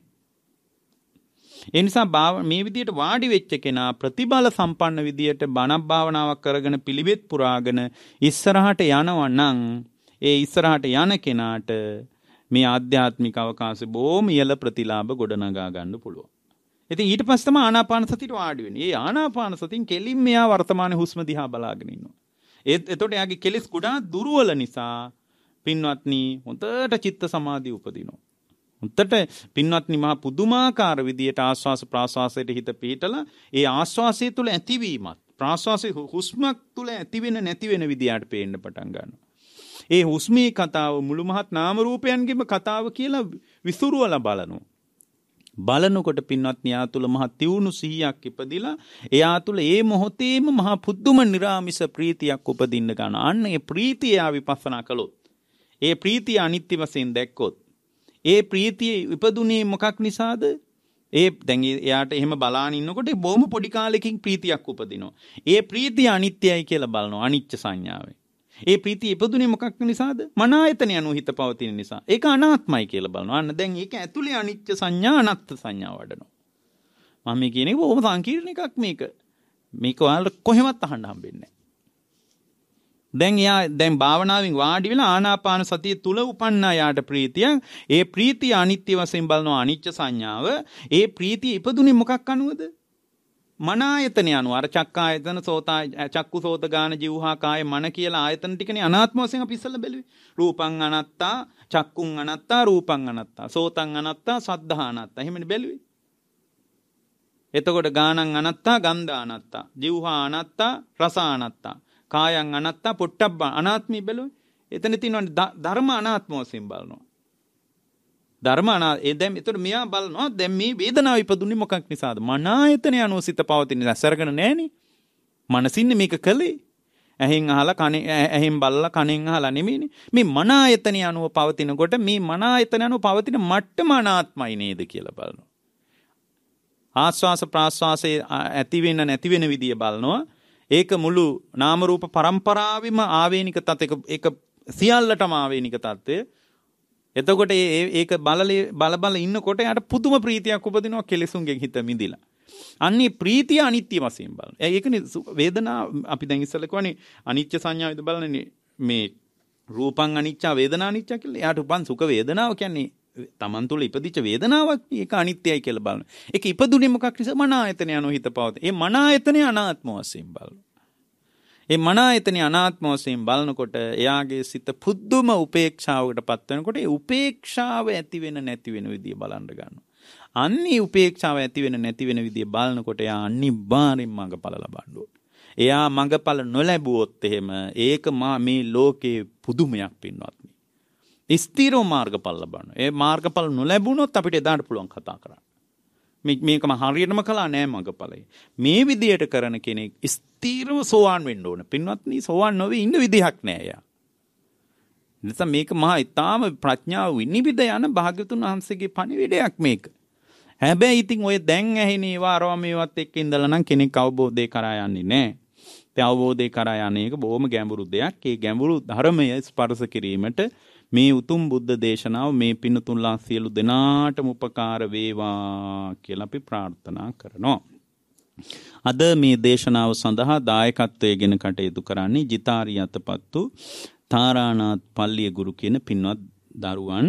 ඒ නිසා මේ විදියට වාඩි වෙච්ච කෙනා ප්‍රතිබල සම්පන්න විදියට බණක් භාවනාවක් කරගෙන පිළිවෙත් පුරාගෙන ඉස්සරහට යනවා නම් ඒ ඉස්සරහට යන කෙනාට මේ ආධ්‍යාත්මික අවකාශය බොහොම ඉහළ ප්‍රතිලාභ ගොඩනගා ගන්න පුළුවන්. ඉතින් ඊට පස්සේ තමයි ආනාපාන සතියට වාඩි වෙන්නේ. ඒ ආනාපාන සතියෙන් කෙලින්ම එයා වර්තමාන හුස්ම දිහා බලාගෙන ඉන්නවා. එතකොට එයාගේ කෙලෙස් ගොඩාක් දුර්වල නිසා පින්වත්නි හොඳට චිත්ත සමාධිය උපදිනවා. හොඳට පින්වත්නි මහා පුදුමාකාර විදියට ආස්වාස ප්‍රාස්වාසයට හිත පිහිටලා ඒ ආස්වාසය තුළ ඇතිවීමත් ප්‍රාස්වාසයේ හුස්මක් තුළ ඇතිවෙන නැති වෙන විදියට පේන්න පටන් ගන්නවා. ඒ හුස්මේ කතාව මුළු මහත් නාම රූපයන්ගේම කතාව කියලා විසුරුවලා බලනවා. බලනකොට පින්වත්නි යා තුළ මහා තියුණු සිහියක් ඉපදිලා එයා තුළ ඒ මොහොතේම මහා පුදුම නිරාමිස ප්‍රීතියක් උපදින්න ගන්නවා. අන්න ඒ ප්‍රීතිය යා විපස්සනා කළොත් ඒ ප්‍රීතිය අනිත්‍ය වශයෙන් දැක්කොත් ඒ ප්‍රීතිය ඉපදුනේ මොකක් නිසාද? දැන් එයාට එහෙම බලාන ඉන්නකොට බොහොම පොඩි කාලෙකින් ප්‍රීතියක් උපදිනවා. ඒ ප්‍රීතිය අනිත්‍යයි කියලා බලනවා අනිච්ච සංඥාවෙන්. ඒ ප්‍රීතිය ඉපදුනේ මොකක් නිසාද? මන ආයතන යනු හිත පවතින නිසා. ඒක අනාත්මයි කියලා බලනවා. අන්න දැන් ඒක ඇතුලේ අනිච්ච සංඥා අනත්ත් සංඥා වඩනවා. මම මේ කියන්නේ බොහොම සංකීර්ණ එකක් මේක. මේක ඔයාලට කොහෙවත් අහන්න හම්බෙන්නේ නැහැ. දැන් භාවනාවෙන් වාඩි වෙලා ආනාපාන සතිය තුල උපන්නා යාට ප්‍රීතිය. ඒ ප්‍රීතිය අනිත්‍ය වශයෙන් බලනවා අනිච්ච සංඥාව. ඒ ප්‍රීතිය ඉපදුනේ මොකක් අනුවද? මන ආයතන යනවා. අර චක්කායතන චක්කු සෝත ගාන જીවහා කාය මන කියලා ආයතන ටිකනේ අනාත්ම වශයෙන් අපි ඉස්සෙල්ලා බැලුවේ. රූපං අනත්තා, චක්කුං අනත්තා, රූපං අනත්තා, සෝතං අනත්තා, සද්ධා අනත්තා. එහෙමනේ බැලුවේ. එතකොට ගානං අනත්තා, ගන්ධ අනත්තා, જીවහා අනත්තා, රස අනත්තා, කායං අනත්තා, පොට්ටබ්බ අනාත්මී බැලුවේ. එතන තියෙනවා ධර්ම අනාත්ම වශයෙන් බලනවා. ධර්මනා ඒ දැන් එතකොට මෙයා බලනවා දැන් මේ වේදනාව ඉපදුනේ මොකක් නිසාද? මන ආයතනය අනුව සිත පවතින නිසා සරගෙන නැහෙනේ. මනසින්නේ මේක කළේ. ඇහෙන් අහලා කනෙන් ඇහෙන් බලලා කනෙන් අහලා නෙමෙයිනේ. මේ මන ආයතනය අනුව පවතිනකොට මේ මන ආයතනය අනුව පවතින මට්ටම අනාත්මයි නේද කියලා බලනවා. ආස්වාස ප්‍රාස්වාසයේ ඇති වෙන නැති වෙන විදිය බලනවා. ඒක මුළු නාම රූප පරම්පරාවෙම ආවේනික තත් ඒක සියල්ලටම ආවේනික තත්ත්වය. එතකොට ඒක බල ඉන්නකොට යාට පුදුම ප්‍රීතියක් උපදිනවා කෙලෙසුන්ගෙන් හිත මිදිලා. අන්නේ ප්‍රීතිය අනිත්‍ය වශයෙන් බලන. ඒකනේ වේදනාව අපි දැන් ඉස්සෙල්ලා කියවනේ අනිත්‍ය සංඥාවද බලන්නේ මේ රූපං අනිච්ච වේදනා අනිච්ච කියලා. එයාට උපන් සුඛ වේදනාව කියන්නේ තමන් තුළ ඉපදිච්ච වේදනාවක්. ඒක අනිත්‍යයි කියලා බලන. ඒක ඉපදුනේ මොකක් නිසා? මන ආයතනය අනුව හිත පවත. ඒ මන ආයතනය අනාත්ම වශයෙන් බලන. ඒ මන ආයතනය අනාත්ම වශයෙන් බලනකොට එයාගේ සිත පුදුම උපේක්ෂාවකට පත් වෙනකොට ඒ උපේක්ෂාව ඇති වෙන නැති වෙන විදිය බලන්න ගන්නවා. අන්නේ උපේක්ෂාව ඇති වෙන නැති වෙන විදිය බලනකොට එයා අනිවාර්යෙන් මඟඵල ලබන්න ඕනේ. එයා මඟඵල නොලැබුවොත් එහෙම ඒක මේ ලෝකේ පුදුමයක් පින්වත්නි. ස්ථිරව මාර්ගඵල ලබන්න. ඒ මාර්ගඵල නොලැබුණොත් අපිට එදාට පුළුවන් කතා කරන්න. මේකම හරියටම කළා නෑ මඟඵලයි. මේ විදියට කරන කෙනෙක් ස්ථිරව සෝවාන් වෙන්න ඕන. පින්වත්නි සෝවාන් නොවී ඉන්න විදිහක් නෑ යා. නිසා මේක මහා ඊටාම ප්‍රඥාව විනිවිද යන භාග්‍යතුන් වහන්සේගේ පණිවිඩයක් මේක. හැබැයි ඉතින් ඔය දැන් ඇහෙන ඒවා අරවා මේවත් එක්ක ඉඳලා නම් කෙනෙක් අවබෝධය කරා යන්නේ නෑ. ඒ අවබෝධය කරා යන්නේ ඒක බොහොම ගැඹුරු දෙයක්. ඒ ගැඹුරු ධර්මය ස්පර්ශ කිරීමට මේ උතුම් බුද්ධ දේශනාව මේ පින්තුන්ලා සියලු දෙනාටම උපකාර වේවා කියලා අපි ප්‍රාර්ථනා කරනවා. අද මේ දේශනාව සඳහා දායකත්වයෙන් කටයුතු කරන්නේ ජිතාරි යතපත්තු තාරානාත් පල්ලිය ගුරු කියන පින්වත් දරුවන්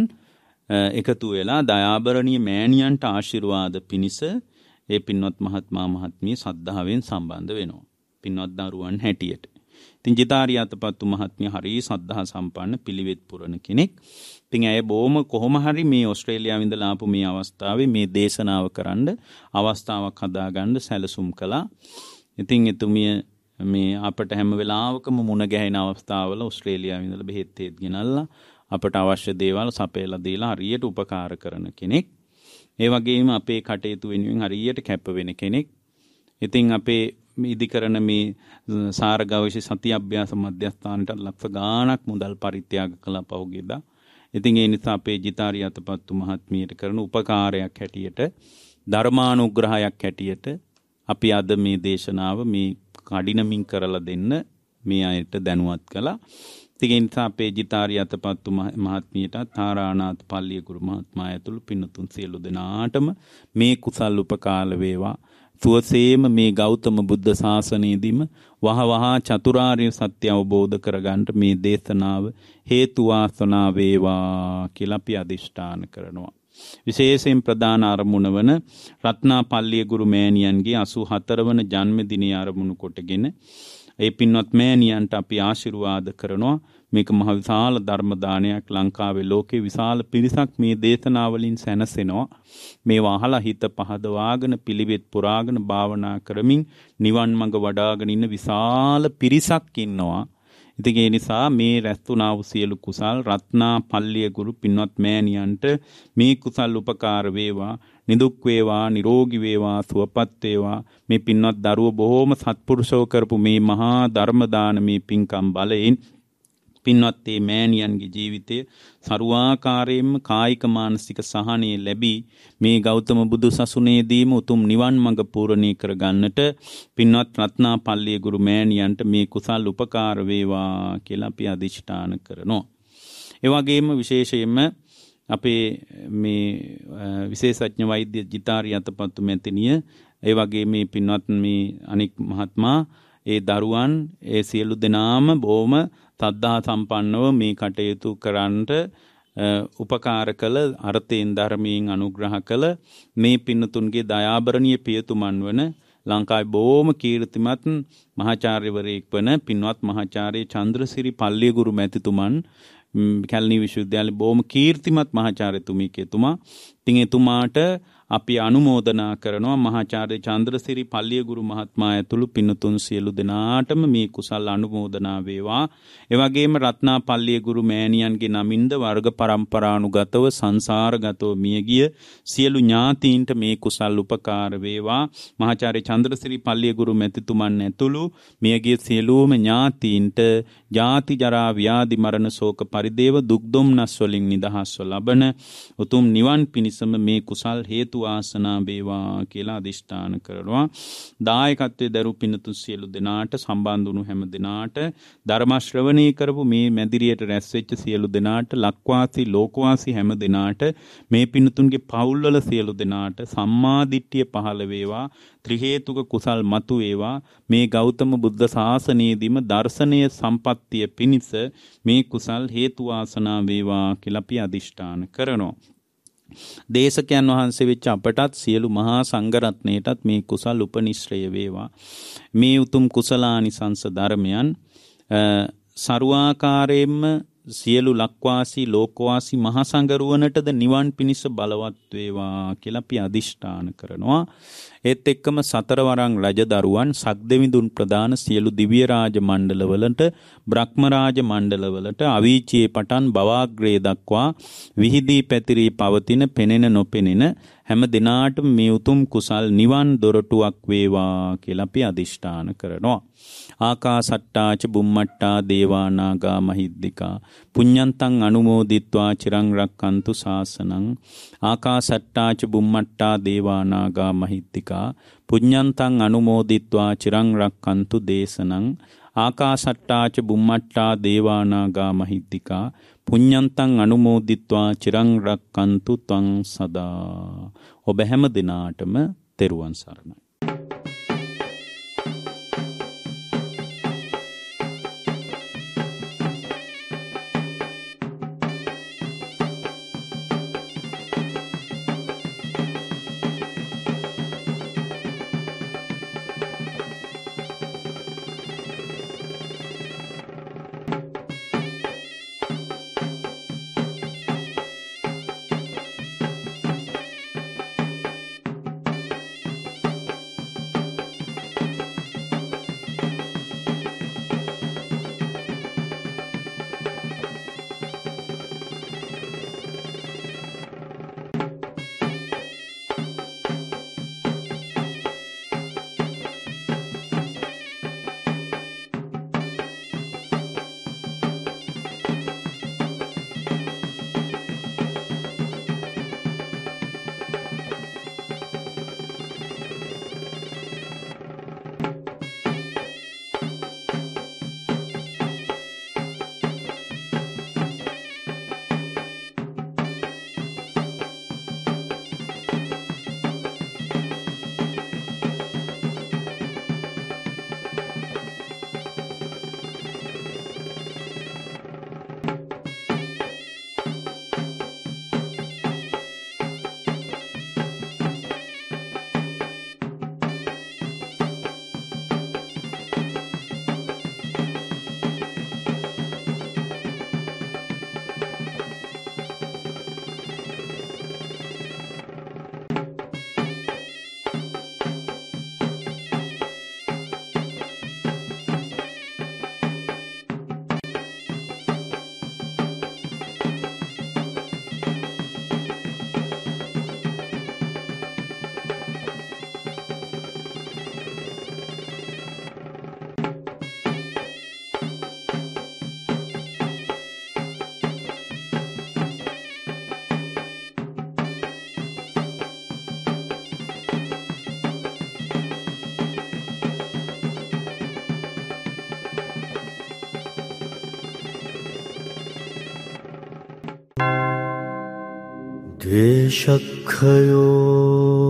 එකතු වෙලා දයාබරණීය මෑණියන්ට ආශිර්වාද පිණිස ඒ පින්වත් මහත්මා මහත්මිය සද්ධාවෙන් සම්බන්ධ වෙනවා. පින්වත් දරුවන් හැටියට. ඉතින් ජිතාරි යතපත්තු මහත්මිය හරි සද්ධා සම්පන්න පිළිවෙත් පුරන කෙනෙක්. ඉතින් ඇය බොහොම කොහොම හරි මේ ඕස්ට්‍රේලියාවෙන් ඉඳලා ආපු මේ අවස්ථාවේ මේ දේශනාව කරන්න අවස්ථාවක් හදාගන්න සැලසුම් කළා. ඉතින් එතුමිය මේ අපට හැම වෙලාවකම මුණ ගැහෙන අවස්ථාවල ඕස්ට්‍රේලියාවෙන් ඉඳලා බෙහෙත් තේත් ගෙනල්ලා අපට අවශ්‍ය දේවල් සපයලා දීලා හරියට උපකාර කරන කෙනෙක්. ඒ වගේම අපේ කටයුතු වෙනුවෙන් හරියට කැප වෙන කෙනෙක්. ඉතින් අපේ ඉදි කරන මේ සාර ගවේෂණ සති අභ්‍යාස මධ්‍යස්ථානට ලක්ෂ ගාණක් මුදල් පරිත්‍යාග කළා පහුගියදා. ඉතින් ඒ නිසා අපේ ජිතාරි යතපත්තු මහත්මියට කරන උපකාරයක් හැටියට ධර්මානුග්‍රහයක් හැටියට අපි අද මේ දේශනාව මේ කඩිනමින් කරලා දෙන්න මේ අයට දැනුවත් කළා. ඉතින් ඒ නිසා අපේ ජිතාරි යතපත්තු මහත්මියට තාරානාත් පල්ලිය ගුරු මහත්මයා ඇතුළු පින්තුන් සියලු දෙනාටම මේ කුසල් උපකාර වේවා. සුවසේම මේ ගෞතම බුද්ධ ශාසනයේදීම වහවහ චතුරාර්ය සත්‍ය අවබෝධ කරගන්නට මේ දේශනාව හේතු වාසනා වේවා කියලා අපි අදිෂ්ඨාන කරනවා. විශේෂයෙන් ප්‍රධාන අරමුණ වන රත්නාපල්ලිය ගුරු මෑණියන්ගේ 84 වන ජන්මදිනය අරමුණු කොටගෙන ඒ පින්වත් මෑණියන්ට අපි ආශිර්වාද කරනවා. මේක මහ විශාල ධර්ම දානයක්. ලංකාවේ ලෝකේ විශාල පිරිසක් මේ දේශනාවලින් සැනසෙනවා. මේවා අහලා හිත පහදවාගෙන පිළිවෙත් පුරාගෙන භාවනා කරමින් නිවන් මඟ වඩාගෙන ඉන්න විශාල පිරිසක් ඉන්නවා. ඉතින් ඒ නිසා මේ රැස්තුණා වූ සියලු කුසල් රත්නා පල්ලිය ගුරු පින්වත් මෑණියන්ට මේ කුසල් උපකාර වේවා. නිදුක් වේවා, නිරෝගී වේවා, සුවපත් වේවා. මේ පින්වත් දරුවෝ බොහෝම සත්පුරුෂව කරපු මේ මහා ධර්ම දානමේ පින්කම් බලයෙන් පින්වත් මේ මෑණියන්ගේ ජීවිතය සරුවාකාරයෙන්ම කායික මානසික සහනය ලැබී මේ ගෞතම බුදු සසුනේදීම උතුම් නිවන් මඟ පූර්ණී කර ගන්නට පින්වත් රත්නාපල්ලිය ගුරු මෑණියන්ට මේ කුසල් උපකාර වේවා කියලා අපි අදිෂ්ඨාන කරනවා. ඒ වගේම විශේෂයෙන්ම අපේ මේ විශේෂඥ වෛද්‍ය ජිතාරි යතපත්තු මැතිණිය ඒ වගේ මේ පින්වත් මේ අනික් මහත්මයා ඒ දරුවන් ඒ සියලු දෙනාම බොහොම සද්ධා සම්පන්නව මේ කටයුතු කරන්නට උපකාර කළ අර්ථයෙන් ධර්මයෙන් අනුග්‍රහ කළ මේ පින්නතුන්ගේ දයාබරණීය පියතුමන් වන ලංකාවේ බොහොම කීර්තිමත් මහාචාර්යවරයෙක් වන පින්වත් මහාචාර්ය චන්ද්‍රසිරි පල්ලියගුරු මැතිතුමන් කැලණි විශ්වවිද්‍යාලයේ බොහොම කීර්තිමත් මහාචාර්යතුමියක එතුමා. ඉතින් එතුමාට අපි අනුමෝදනා කරනවා මහාචාර්ය චන්ද්‍රසිරි පල්ලියගුරු මහත්මයා ඇතුළු පින්තුන් සියලු දෙනාටම මේ කුසල් අනුමෝදනා වේවා. ඒ වගේම රත්නා පල්ලියගුරු මෑණියන්ගේ නමින්ද වර්ග පරම්පරානුගතව සංසාරගතව මියගිය සියලු ඥාතීන්ට මේ කුසල් උපකාර වේවා. මහාචාර්ය චන්ද්‍රසිරි පල්ලියගුරු මැතිතුමන් ඇතුළු මියගිය සියලුම ඥාතීන්ට ජාති ජරා ව්‍යාධි මරණ ශෝක පරිදේව දුක් දුම්නස් වලින් නිදහස්ව ලබන උතුම් නිවන් පිණිසම මේ කුසල් හේතු වාසනා වේවා කියලා අදිෂ්ඨාන කරනවා. දායකත්වයේ දරු පින්තුන් සියලු දෙනාට සම්බන්ධ වුණු හැම දෙනාට ධර්ම ශ්‍රවණී කරපු මේ මැදිරියට රැස් වෙච්ච සියලු දෙනාට ලක්වාසී ලෝකවාසී හැම දෙනාට මේ පින්තුන්ගේ පවුල්වල සියලු දෙනාට සම්මා දිට්ඨිය පහළ වේවා. ත්‍රි හේතුක කුසල් මතු වේවා. මේ ගෞතම බුද්ධ ශාසනයේදීම දර්ශනීය සම්පත්තිය පිණිස මේ කුසල් හේතු වාසනා වේවා කියලා අපි අදිෂ්ඨාන කරනවා. දේශකයන් වහන්සේ වෙච්ච අපටත් සියලු මහා සංඝරත්නයටත් මේ කුසල් උපනිශ්‍රය වේවා. මේ උතුම් කුසලානිසංස ධර්මයන් සරුවාකාරයෙන්ම සියලු ලක්වාසී ලෝකවාසී මහා සංඝරුවනටද නිවන් පිණිස බලවත් වේවා කියලා අපි අදිෂ්ඨාන කරනවා. ඒත් එක්කම සතරවරන් රජදරුවන් සක්දෙවිඳුන් ප්‍රදාන සියලු දිව්‍ය රාජ මණ්ඩලවලට බ්‍රහ්ම රාජ මණ්ඩලවලට අවීචයේ පටන් භවාග්‍රේ දක්වා විහිදී පැතිරී පවතින පෙනෙන නොපෙනෙන හැම දිනාටම මේ උතුම් කුසල් නිවන් දොරටුවක් වේවා කියලා අපි අදිෂ්ඨාන කරනවා. ආකාසට්ටාච බුම්මට්ටා දේවා නාග මහිද්దికා පුඤ්ඤන්තං අනුමෝදිත්වා චිරං රක්칸තු ශාසනං. ආකාසට්ටාච බුම්මට්ටා දේවා නාග මහිද්దికා පුඤ්ඤන්තං අනුමෝදිත්වා චිරං රක්칸තු දේශනං. ආකාසට්ටාච බුම්මට්ටා දේවා නාග මහිද්దికා පුඤ්ඤන්තං අනුමෝදිත්වා චිරං රක්칸තු ත්වං සදා. ඔබ හැම දිනාටම තෙරුවන් සරණයි.
ද්වේෂක්ඛයෝ